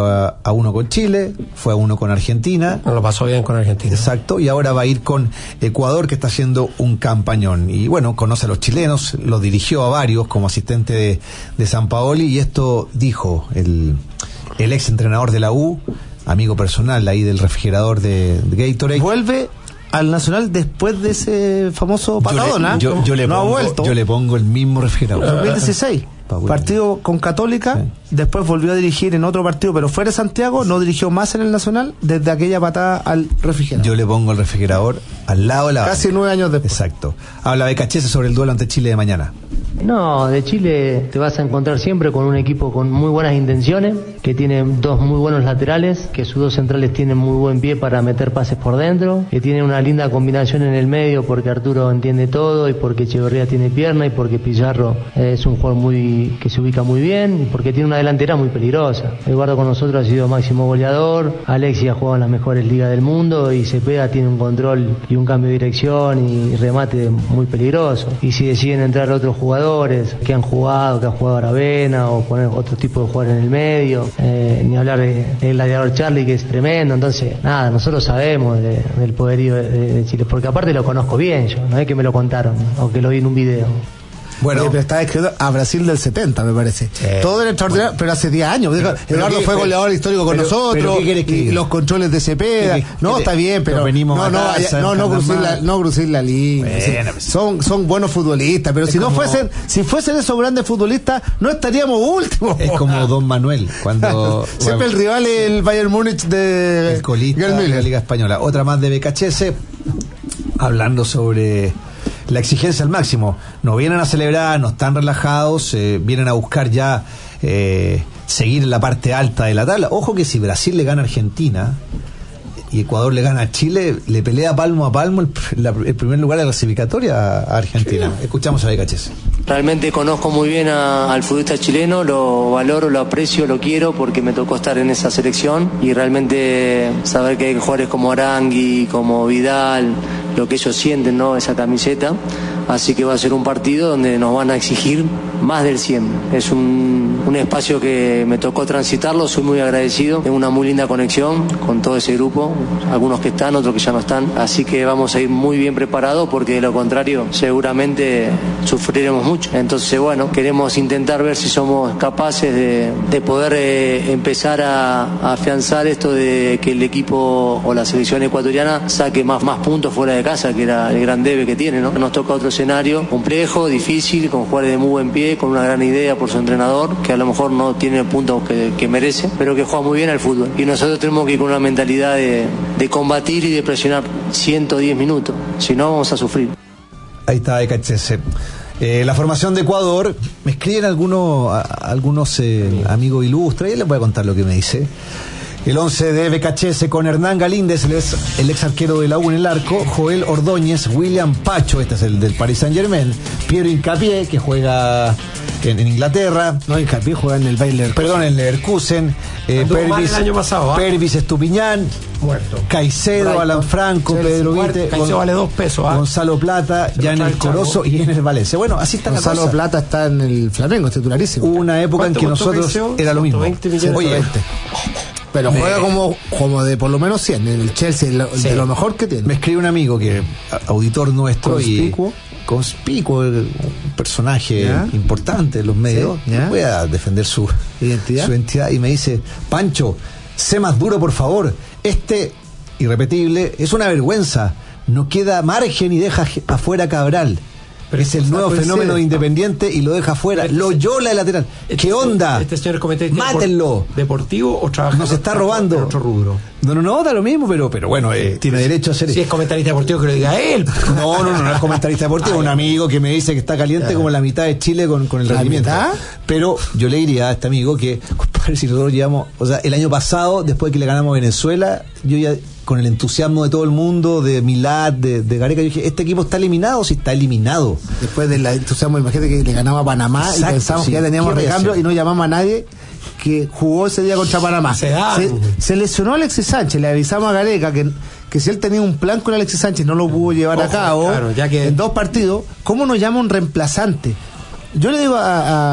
Chile, fue a uno con Argentina. No lo pasó bien con Argentina. Exacto, y ahora va a ir con Ecuador, que está haciendo un campañón. Y bueno, conoce a los chilenos, los dirigió a varios como asistente de Sampaoli, y esto dijo el ex entrenador de la U, amigo personal ahí del refrigerador de Gatorade. Vuelve al Nacional después de ese famoso patadón, yo le pongo el mismo refrigerador. 2016. Partido con Católica, sí. Después volvió a dirigir en otro partido, pero fuera de Santiago, no dirigió más en el Nacional desde aquella patada al refrigerador. Yo le pongo el refrigerador al lado de la casi 9 años después. Exacto. Habla Becachese sobre el duelo ante Chile de mañana. No, de Chile te vas a encontrar siempre con un equipo con muy buenas intenciones, que tiene 2 muy buenos laterales, que sus 2 centrales tienen muy buen pie para meter pases por dentro, que tiene una linda combinación en el medio porque Arturo entiende todo y porque Echeverría tiene pierna y porque Pizarro es un jugador que se ubica muy bien y porque tiene una delantera muy peligrosa. Eduardo con nosotros ha sido máximo goleador, Alexis ha jugado en las mejores ligas del mundo y Cepeda tiene un control y un cambio de dirección y remate muy peligroso. Y si deciden entrar otros jugadores que han jugado Aravena o poner otro tipo de jugadores en el medio, ni hablar del gladiador Charlie, que es tremendo. Entonces, nada, nosotros sabemos del poderío de Chile, porque aparte lo conozco bien yo, no es que me lo contaron o que lo vi en un video. Bueno, pero está escrito a Brasil del 70, me parece. Todo era extraordinario, pero hace 10 años. Eduardo fue goleador histórico con nosotros, y los controles de Cepeda. No, está bien, pero no crucir la línea. Bueno, son buenos futbolistas, pero si fuesen esos grandes futbolistas, no estaríamos últimos. Es como Don Manuel, cuando siempre el rival es el Bayern Múnich de el colista de la Liga Española. Otra más de Becachese, hablando sobre la exigencia al máximo. No vienen a celebrar, no están relajados, vienen a buscar ya seguir en la parte alta de la tabla. Ojo que si Brasil le gana a Argentina y Ecuador le gana a Chile, le pelea palmo a palmo el primer lugar de la clasificatoria a Argentina. Sí. Escuchamos a Becachese. Realmente conozco muy bien al futbolista chileno, lo valoro, lo aprecio, lo quiero porque me tocó estar en esa selección y realmente saber que hay jugadores como Arangui, como Vidal, lo que ellos sienten, ¿no? Esa camiseta. Así que va a ser un partido donde nos van a exigir más del 100. Es un espacio que me tocó transitarlo, soy muy agradecido. Tengo una muy linda conexión con todo ese grupo, algunos que están, otros que ya no están. Así que vamos a ir muy bien preparados porque de lo contrario seguramente sufriremos mucho. Entonces, bueno, queremos intentar ver si somos capaces de poder empezar a afianzar esto de que el equipo o la selección ecuatoriana saque más puntos fuera de casa, que era el gran debe que tiene, ¿no? Nos toca otro escenario complejo, difícil, con jugadores de muy buen pie, con una gran idea por su entrenador, que a lo mejor no tiene puntos que merece, pero que juega muy bien al fútbol. Y nosotros tenemos que ir con una mentalidad de combatir y de presionar 110 minutos, si no vamos a sufrir. Ahí está Becachese. La formación de Ecuador, me escriben algunos amigos ilustres, y les voy a contar lo que me dice. El 11 de Becachese con Hernán Galíndez, el ex arquero de la U en el arco, Joel Ordóñez, William Pacho, este es el del Paris Saint-Germain, Piero Hincapié, que juega en Inglaterra. No, Hincapié juega en el Bayer. Perdón, en Leverkusen. Pervis Estupiñán, muerto. Caicedo, Brighton, Alan Franco, Chelsea, Pedro Vite. Caicedo vale 2 pesos. Gonzalo Plata, ya en el Corozo y en el Valencia. Bueno, así está Gonzalo la cosa. Plata está en el Flamengo, es titularísimo. Hubo una época en que nosotros Caicedo? era lo mismo. 120 millones. Oye, pero juega como de por lo menos 100 en el Chelsea, de lo mejor que tiene. Me escribe un amigo que auditor nuestro conspicuo, un personaje importante en los medios, no voy a defender su identidad, y me dice: Pancho, sé más duro por favor, irrepetible, es una vergüenza, no queda margen y deja afuera a Cabral. Pero es el nuevo fenómeno de Independiente y lo deja fuera. Loyola de lateral. ¿Qué onda? Este señor comentarista mátenlo. ¿Deportivo o trabaja? Nos está robando. En otro rubro. No, da lo mismo, pero bueno, tiene derecho a hacer eso. Si es comentarista deportivo, que lo diga él. No es comentarista deportivo, un amigo que me dice que está caliente como la mitad de Chile con el rendimiento. Pero yo le diría a este amigo que, compadre, si nosotros llevamos, el año pasado, después de que le ganamos a Venezuela, yo ya, con el entusiasmo de todo el mundo, de Milad, de Gareca, yo dije: ¿este equipo está eliminado? Sí, está eliminado. Después del entusiasmo, imagínate que le ganaba a Panamá. Exacto, y pensamos que ya teníamos recambio y no llamamos a nadie que jugó ese día contra Panamá. Se lesionó Alexis Sánchez, le avisamos a Gareca que si él tenía un plan con Alexis Sánchez no lo pudo llevar a cabo, ya que en 2 partidos. ¿Cómo nos llama un reemplazante? yo le digo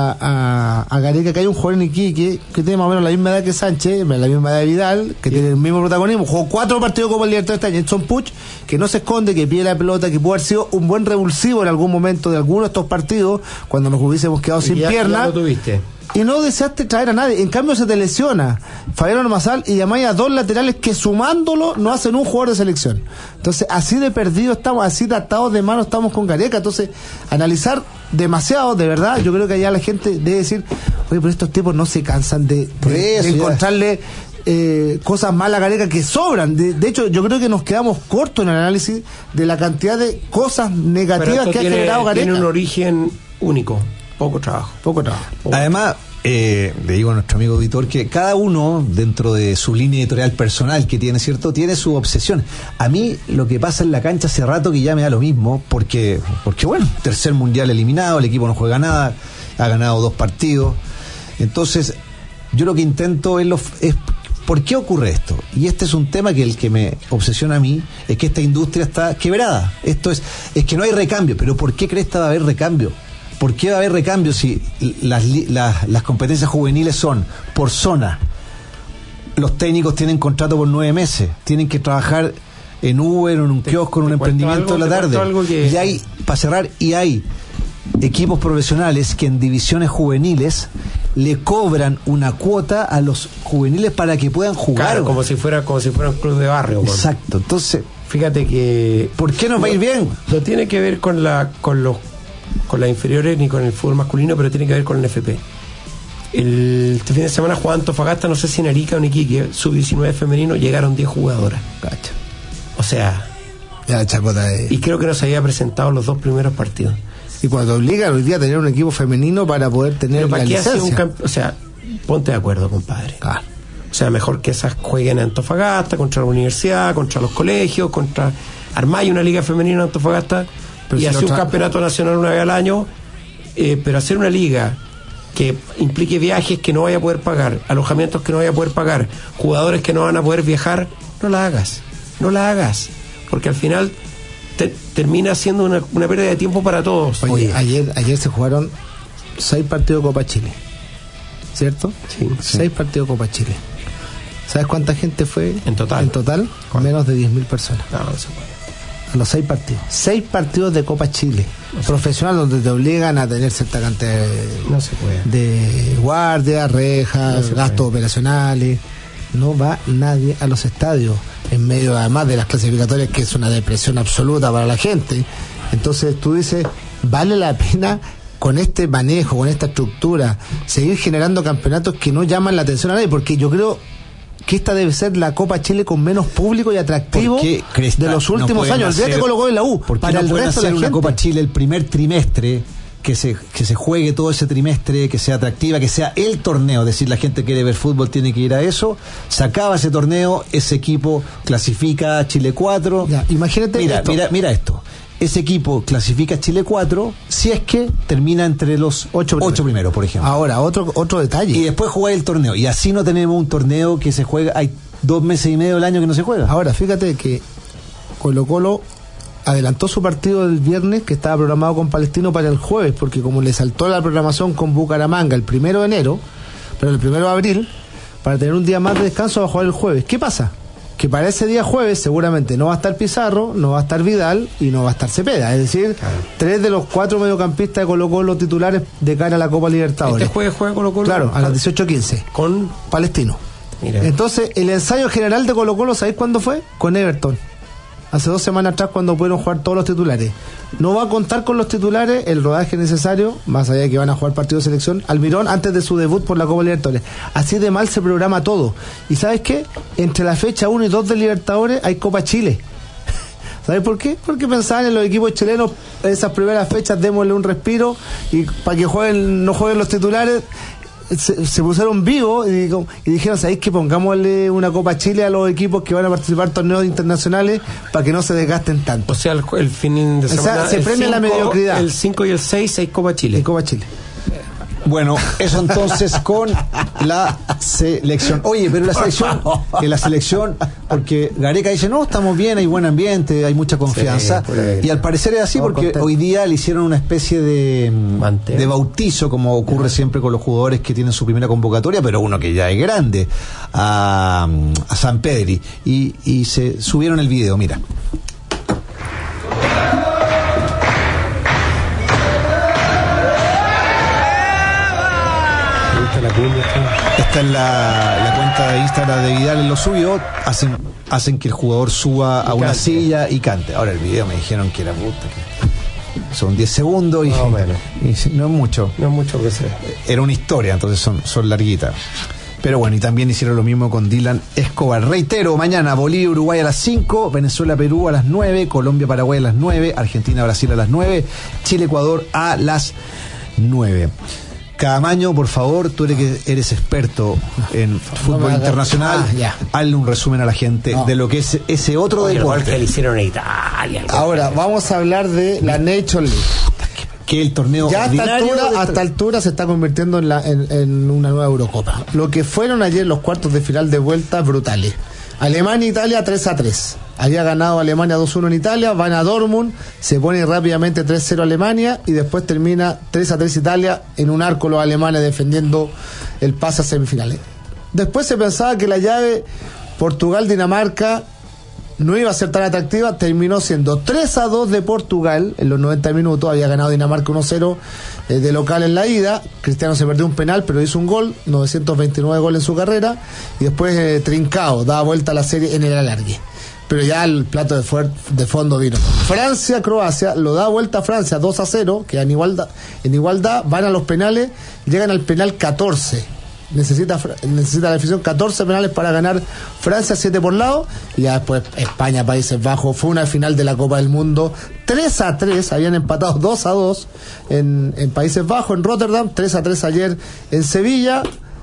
a Gareca que hay un jugador en Iquique que tiene más o menos la misma edad que Sánchez, la misma edad de Vidal, que tiene el mismo protagonismo, jugó 4 partidos como el Libertadores este año, Edson Puch, que no se esconde, que pide la pelota, que puede haber sido un buen revulsivo en algún momento de alguno de estos partidos, cuando nos hubiésemos quedado sin pierna. Ya lo tuviste. Y no deseaste traer a nadie. En cambio se te lesiona Fabián Ormazal y llamáis a 2 laterales que sumándolo no hacen un jugador de selección. Entonces así de perdido estamos, así de atados de mano estamos con Gareca. Entonces analizar demasiado, de verdad, yo creo que allá la gente debe decir, oye, pero estos tipos no se cansan de encontrarle cosas malas a Gareca que sobran. De hecho, yo creo que nos quedamos cortos en el análisis de la cantidad de cosas negativas que ha generado Gareca. Tiene un origen único. Poco trabajo. Además, le digo a nuestro amigo Vitor que cada uno, dentro de su línea editorial personal que tiene, ¿cierto?, tiene su obsesión. A mí, lo que pasa en la cancha hace rato que ya me da lo mismo, porque bueno, tercer mundial eliminado, el equipo no juega nada, ha ganado 2 partidos. Entonces, yo lo que intento es ¿por qué ocurre esto? Y este es un tema que el que me obsesiona a mí, es que esta industria está quebrada. Esto es que no hay recambio. ¿Pero por qué crees que va a haber recambio? ¿Por qué va a haber recambio si las competencias juveniles son por zona? Los técnicos tienen contrato por 9 meses, tienen que trabajar en Uber o en un kiosco, en un emprendimiento de la tarde. Y hay, para cerrar, hay equipos profesionales que en divisiones juveniles le cobran una cuota a los juveniles para que puedan jugar. Claro, como si fuera un club de barrio. Exacto. Entonces, fíjate que ¿por qué nos va a ir bien? No tiene que ver con las inferiores ni con el fútbol masculino, pero tiene que ver con el FP. Este fin de semana jugaba Antofagasta, no sé si en Arica o en Iquique, sub-19 femenino, llegaron 10 jugadoras. Cacha. O sea, ya, chacota y creo que no se había presentado los 2 primeros partidos. Y cuando te obligan hoy día a tener un equipo femenino para poder tener la licencia. O sea, ponte de acuerdo, compadre. Claro. O sea, mejor que esas jueguen en Antofagasta, contra la universidad, contra los colegios, armáis una liga femenina en Antofagasta, pero y hacer un campeonato nacional una vez al año, pero hacer una liga que implique viajes que no vaya a poder pagar, alojamientos que no vaya a poder pagar, jugadores que no van a poder viajar, no la hagas, porque al final termina siendo una pérdida de tiempo para todos. Oye, ayer se jugaron 6 partidos de Copa Chile, ¿cierto? Sí. 6 partidos de Copa Chile. ¿Sabes cuánta gente fue? En total, menos de 10.000 personas. No se puede. A los 6 partidos. 6 partidos de Copa Chile. Profesional, donde te obligan a tener cierta cantidad de guardias, rejas, gastos operacionales. No va nadie a los estadios, en medio además de las clasificatorias, que es una depresión absoluta para la gente. Entonces tú dices, ¿vale la pena con este manejo, con esta estructura, seguir generando campeonatos que no llaman la atención a nadie? Porque yo creo que esta debe ser la Copa Chile con menos público y atractivo de los últimos años. Olvídate Colo Colo y la U. Para el resto de la gente, una Copa Chile el primer trimestre, que se juegue todo ese trimestre, que sea atractiva, que sea el torneo. Es decir, la gente quiere ver fútbol, tiene que ir a eso. Se acaba ese torneo, ese equipo clasifica a Chile 4. Ya, imagínate mira esto. Ese equipo clasifica a Chile 4 si es que termina entre los 8 primeros, por ejemplo. Ahora, otro detalle. Y después jugar el torneo. Y así no tenemos un torneo que se juega. Hay 2 meses y medio del año que no se juega. Ahora, fíjate que Colo Colo adelantó su partido del viernes, que estaba programado con Palestino, para el jueves, porque como le saltó la programación con Bucaramanga el 1 de enero, pero el 1 de abril, para tener un día más de descanso, va a jugar el jueves. ¿Qué pasa? Que para ese día jueves seguramente no va a estar Pizarro, no va a estar Vidal y no va a estar Cepeda. Es decir, 3 de los 4 mediocampistas de Colo Colo titulares de cara a la Copa Libertadores. ¿Este jueves juega Colo Colo? Claro, a las 18:15. Con Palestino. Mira. Entonces, el ensayo general de Colo Colo, ¿sabéis cuándo fue? Con Everton. Hace 2 semanas atrás, cuando pudieron jugar todos los titulares. No va a contar con los titulares el rodaje necesario, más allá de que van a jugar partido de selección, Almirón antes de su debut por la Copa Libertadores. Así de mal se programa todo. ¿Y sabes qué? Entre la fecha 1 y 2 de Libertadores hay Copa Chile. ¿Sabes por qué? Porque pensaban en los equipos chilenos, esas primeras fechas, démosle un respiro y para que no jueguen los titulares. Se pusieron vivos y dijeron, ¿sabéis que pongámosle una Copa Chile a los equipos que van a participar en torneos internacionales para que no se desgasten tanto? O sea, el fin de semana, se premia la mediocridad. El 5 y el 6 hay Copa Chile. Copa Chile. Bueno, eso entonces con la selección. Oye, pero la selección, porque Gareca dice, no, estamos bien, hay buen ambiente, hay mucha confianza. Sí, y al parecer es así, porque hoy día le hicieron una especie de bautizo, como ocurre siempre con los jugadores que tienen su primera convocatoria, pero uno que ya es grande, a San Pedri. Y se subieron el video, mira. Esta es la cuenta de Instagram de Vidal, en lo suyo hacen que el jugador suba a una silla y cante. Ahora el video me dijeron que era que son 10 segundos y no es mucho. No es mucho que sea. Era una historia, entonces son larguitas. Pero bueno, y también hicieron lo mismo con Dylan Escobar. Reitero, mañana Bolivia, Uruguay a las 5, Venezuela, Perú a las 9, Colombia, Paraguay a las 9, Argentina, Brasil a las 9, Chile, Ecuador a las 9. Caamaño, por favor, tú eres experto en fútbol internacional, hazle un resumen a la gente de lo que es ese otro deporte. Que le hicieron en Italia. Ahora, vamos a hablar de la Nations League. Que el torneo ya a esta altura se está convirtiendo en una nueva Eurocopa. Lo que fueron ayer los cuartos de final de vuelta brutales. Alemania-Italia 3-3. Había ganado Alemania 2-1 en Italia, van a Dortmund, se pone rápidamente 3-0 Alemania y después termina 3-3 Italia en un arco los alemanes defendiendo el pase a semifinales. Después se pensaba que la llave Portugal-Dinamarca no iba a ser tan atractiva, terminó siendo 3-2 de Portugal en los 90 minutos, había ganado Dinamarca 1-0 de local en la ida, Cristiano se perdió un penal pero hizo un gol, 929 goles en su carrera, y después Trincao daba vuelta a la serie en el alargue. Pero ya el plato de fondo vino. Francia-Croacia, lo da vuelta a Francia 2-0, que en igualdad van a los penales, llegan al penal 14. Necesita la afición 14 penales para ganar Francia, 7 por lado, y ya después España, Países Bajos. Fue una final de la Copa del Mundo 3-3, habían empatado 2-2 en Países Bajos, en Rotterdam, 3-3 ayer en Sevilla.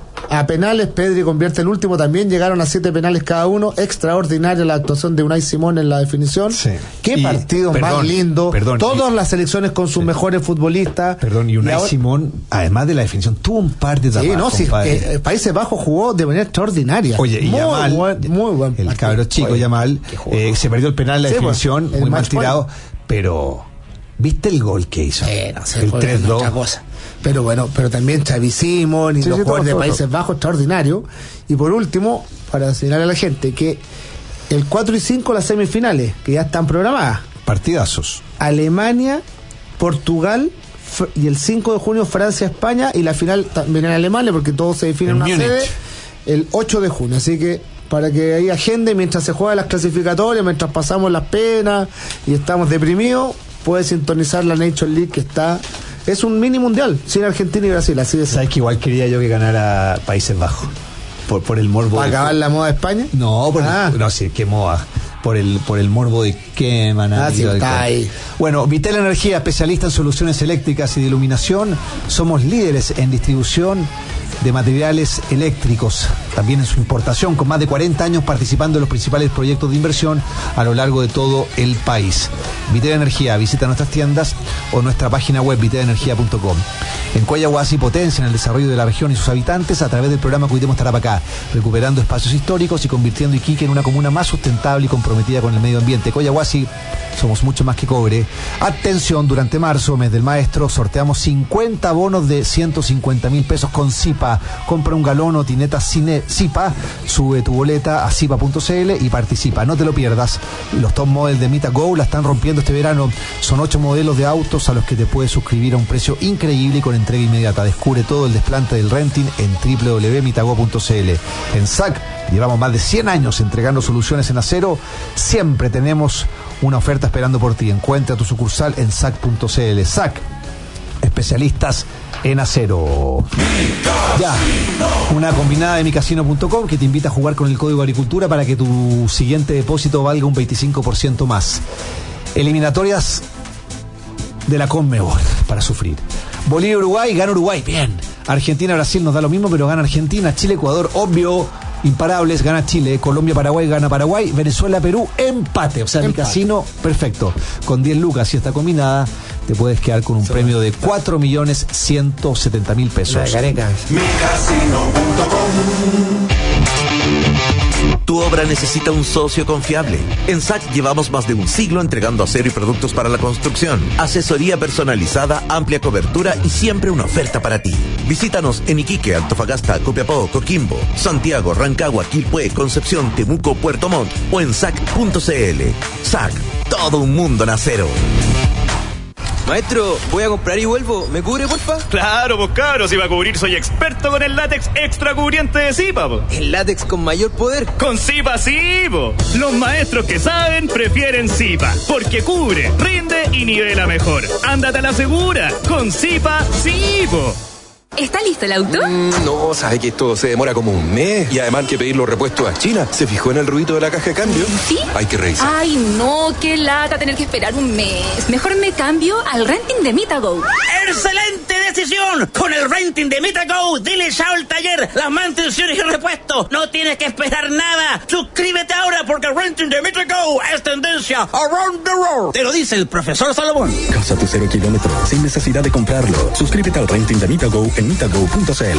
A penales, Pedri convierte el último, también llegaron a 7 penales cada uno. Extraordinaria la actuación de Unai Simón en la definición. Sí. Qué partido más lindo. Todas las selecciones con sus mejores futbolistas. Y Unai Simón, además de la definición, tuvo un par de tapadas. Países Bajos jugó de manera extraordinaria. Oye, y Yamal, muy buen partido. El cabro chico Yamal, se perdió el penal, la definición, muy mal tirado, pero ¿viste el gol que hizo? El 3-2. Pero bueno, pero también Xavi Simón y los jugadores de Países Bajos, extraordinario. Y por último, para enseñarle a la gente que el 4 y 5 las semifinales, que ya están programadas. Partidazos. Alemania, Portugal, y el 5 de junio Francia-España, y la final también en Alemania, porque todo se define en una sede, el 8 de junio. Así que para que ahí agende mientras se juegan las clasificatorias, mientras pasamos las penas y estamos deprimidos, puede sintonizar la Nations League, que está... Es un mini mundial, sin Argentina y Brasil, así de... ¿Sabes que igual quería yo que ganara Países Bajos? Por el morbo... ¿Para acabar la moda de España? No, qué moda. Por el morbo de qué está ahí. Bueno, Vitel Energía, especialista en soluciones eléctricas y de iluminación. Somos líderes en distribución de materiales eléctricos, también en su importación, con más de 40 años participando en los principales proyectos de inversión a lo largo de todo el país. Vitel Energía, visita nuestras tiendas o nuestra página web vitelenergia.com. En Coyahuasi potencian el desarrollo de la región y sus habitantes a través del programa Cuidemos Tarapacá, recuperando espacios históricos y convirtiendo Iquique en una comuna más sustentable y comprometida con el medio ambiente. Coyahuasi, somos mucho más que cobre. Atención, durante marzo, mes del maestro, sorteamos 50 bonos de 150.000 pesos con Zipa. Compra un galón o tineta Zipa, sube tu boleta a zipa.cl y participa. No te lo pierdas. Los top models de Mita Go la están rompiendo este verano. Son 8 modelos de autos a los que te puedes suscribir a un precio increíble y con entrega inmediata. Descubre todo el desplante del renting en www.mitago.cl. En SAC llevamos más de 100 años entregando soluciones en acero. Siempre tenemos una oferta esperando por ti. Encuentra tu sucursal en sac.cl. SAC, especialistas en acero. Ya, una combinada de micasino.com que te invita a jugar con el código Agricultura para que tu siguiente depósito valga un 25% más. Eliminatorias de la Conmebol para sufrir. Bolivia-Uruguay, gana Uruguay, bien. Argentina-Brasil nos da lo mismo, pero gana Argentina. Chile-Ecuador, obvio, imparables, gana Chile. Colombia-Paraguay, gana Paraguay. Venezuela-Perú, empate. O sea, mi casino, perfecto. Con 10 lucas y esta combinada te puedes quedar con un premio de 4.170.000 pesos. La careca. Tu obra necesita un socio confiable. En SAC llevamos más de un siglo entregando acero y productos para la construcción. Asesoría personalizada, amplia cobertura y siempre una oferta para ti. Visítanos en Iquique, Antofagasta, Copiapó, Coquimbo, Santiago, Rancagua, Quilpué, Concepción, Temuco, Puerto Montt o en SAC.cl. SAC, todo un mundo en acero. Maestro, voy a comprar y vuelvo. ¿Me cubre, porfa? Claro, pues cabros, si va a cubrir soy experto con el látex extra cubriente de Zipa, po. ¿El látex con mayor poder? Con Zipa sí, po. Los maestros que saben prefieren Zipa, porque cubre, rinde y nivela mejor. Ándate a la segura, con Zipa sí, po. ¿Está listo el auto? No, sabe que esto se demora como un mes y además hay que pedir los repuestos a China. ¿Se fijó en el ruido de la caja de cambio? ¿Sí? Hay que revisar. Ay, no, qué lata tener que esperar un mes. Mejor me cambio al renting de Mitago. ¡Excelente decisión! Con el renting de Mitago, dile chao al taller, las mantenciones y repuestos. No tienes que esperar nada. Suscríbete ahora porque el renting de Mitago es tendencia around the world. Te lo dice el profesor Salomón. Casa tu 0 kilómetros sin necesidad de comprarlo. Suscríbete al renting de Mitago en mitago.cl.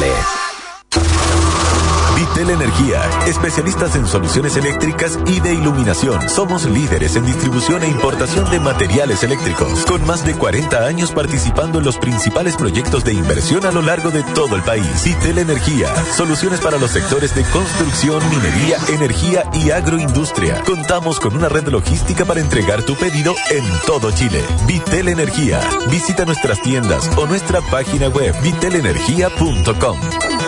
Vitel Energía, especialistas en soluciones eléctricas y de iluminación. Somos líderes en distribución e importación de materiales eléctricos, con más de 40 años participando en los principales proyectos de inversión a lo largo de todo el país. Vitel Energía, soluciones para los sectores de construcción, minería, energía y agroindustria. Contamos con una red logística para entregar tu pedido en todo Chile. Vitel Energía. Visita nuestras tiendas o nuestra página web vitelenergia.com.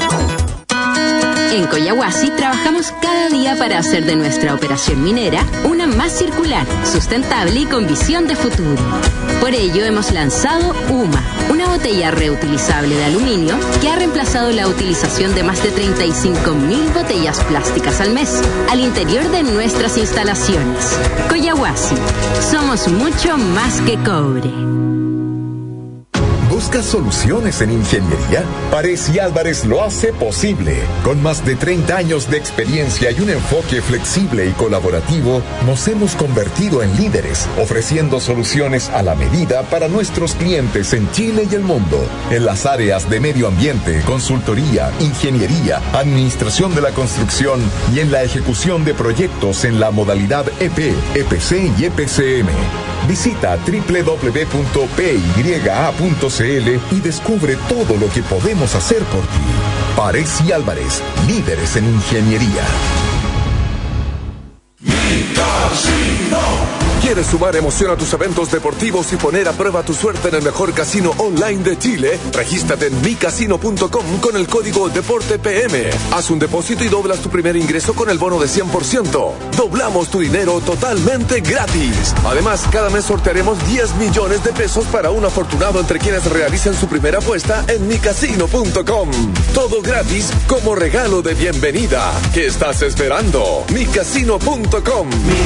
En Coyahuasi trabajamos cada día para hacer de nuestra operación minera una más circular, sustentable y con visión de futuro. Por ello hemos lanzado UMA, una botella reutilizable de aluminio que ha reemplazado la utilización de más de 35.000 botellas plásticas al mes al interior de nuestras instalaciones. Coyahuasi, somos mucho más que cobre. ¿Buscas soluciones en ingeniería? Párez y Álvarez lo hace posible. Con más de 30 años de experiencia y un enfoque flexible y colaborativo, nos hemos convertido en líderes, ofreciendo soluciones a la medida para nuestros clientes en Chile y el mundo. En las áreas de medio ambiente, consultoría, ingeniería, administración de la construcción y en la ejecución de proyectos en la modalidad EP, EPC y EPCM. Visita www.pya.cl y descubre todo lo que podemos hacer por ti. Párez y Álvarez, líderes en ingeniería. ¿Quieres sumar emoción a tus eventos deportivos y poner a prueba tu suerte en el mejor casino online de Chile? Regístrate en micasino.com con el código DEPORTEPM. Haz un depósito y doblas tu primer ingreso con el bono de 100%. Doblamos tu dinero totalmente gratis. Además, cada mes sortearemos 10 millones de pesos para un afortunado entre quienes realicen su primera apuesta en micasino.com. Todo gratis como regalo de bienvenida. ¿Qué estás esperando? micasino.com.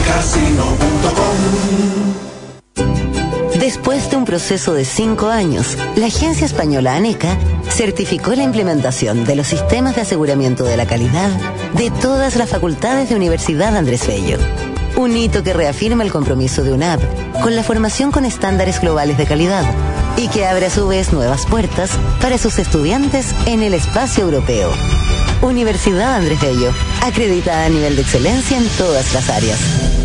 Después de un proceso de 5 años, la agencia española ANECA certificó la implementación de los sistemas de aseguramiento de la calidad de todas las facultades de Universidad Andrés Bello. Un hito que reafirma el compromiso de UNAP con la formación con estándares globales de calidad y que abre a su vez nuevas puertas para sus estudiantes en el espacio europeo. Universidad Andrés Bello, acreditada a nivel de excelencia en todas las áreas.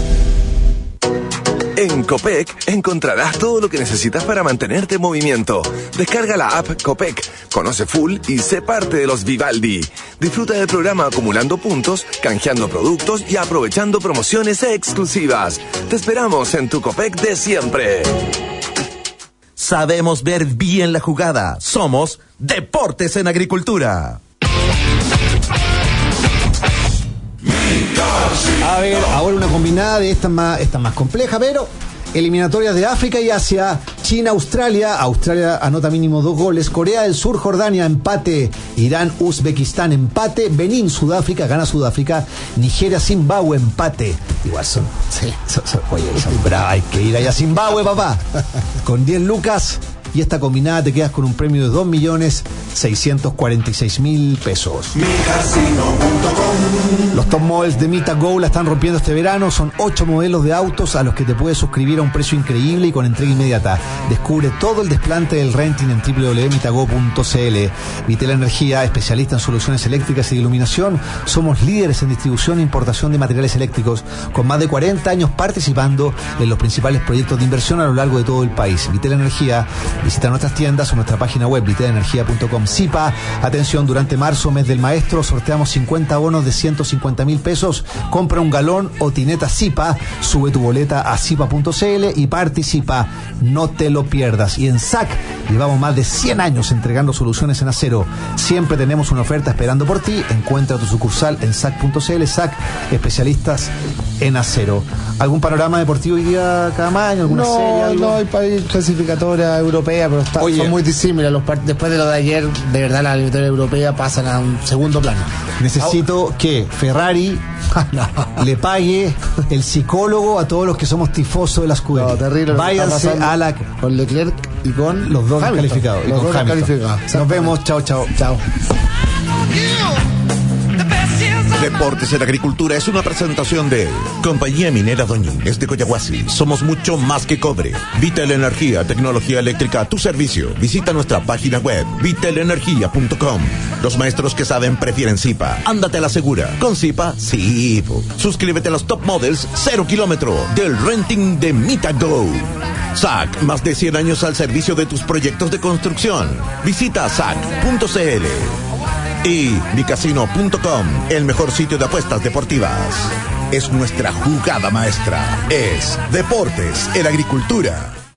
En Copec encontrarás todo lo que necesitas para mantenerte en movimiento. Descarga la app Copec, conoce full y sé parte de los Vivaldi. Disfruta del programa acumulando puntos, canjeando productos y aprovechando promociones exclusivas. Te esperamos en tu Copec de siempre. Sabemos ver bien la jugada. Somos Deportes en Agricultura. A ver, ahora una combinada de esta más compleja, pero eliminatorias de África y Asia. China, Australia anota mínimo 2 goles. Corea del Sur, Jordania, empate. Irán, Uzbekistán, empate. Benín, Sudáfrica, gana Sudáfrica. Nigeria, Zimbabue, empate. Igual son bravos, hay que ir allá a Zimbabue, papá. Con 10 lucas y esta combinada te quedas con un premio de 2.646.000 pesos. Los top models de MitaGo la están rompiendo este verano. Son 8 modelos de autos a los que te puedes suscribir a un precio increíble y con entrega inmediata. Descubre todo el desplante del renting en www.mitago.cl. Vitel Energía, especialista en soluciones eléctricas y de iluminación. Somos líderes en distribución e importación de materiales eléctricos, con más de 40 años participando en los principales proyectos de inversión a lo largo de todo el país. Vitel Energía, visita nuestras tiendas o nuestra página web vitelenergia.com. SIPA, atención, durante marzo, mes del maestro, sorteamos 50 bonos de 150.000 pesos. Compra un galón o tineta SIPA, sube tu boleta a sipa.cl y participa. No te lo pierdas. Y en SAC llevamos más de 100 años entregando soluciones en acero. Siempre tenemos una oferta esperando por ti. Encuentra tu sucursal en sac.cl. SAC, especialistas en acero. ¿Algún panorama deportivo hoy día cada año? ¿Alguna serie? ¿Algo? No, hay país clasificatoria europea, pero son muy disímiles. Después de lo de ayer, de verdad, la eliminatoria europea pasan a un segundo plano. Necesito que Ferrari le pague el psicólogo a todos los que somos tifosos de la escudería. Terrible. Váyanse a la... Con Leclerc y con los dos calificados. Los dos calificados. Nos vemos. Chao, chao. Chao. Deportes en Agricultura es una presentación de Compañía Minera Doñínguez de Coyahuasi. Somos mucho más que cobre. Vitel Energía, tecnología eléctrica a tu servicio. Visita nuestra página web vitelenergia.com. Los maestros que saben prefieren SIPA. Ándate a la segura. Con SIPA, sí. Suscríbete a los top models 0 kilómetro del renting de MitaGo. SAC, más de 100 años al servicio de tus proyectos de construcción. Visita sac.cl. Y micasino.com, el mejor sitio de apuestas deportivas. Es nuestra jugada maestra. Es Deportes en Agricultura.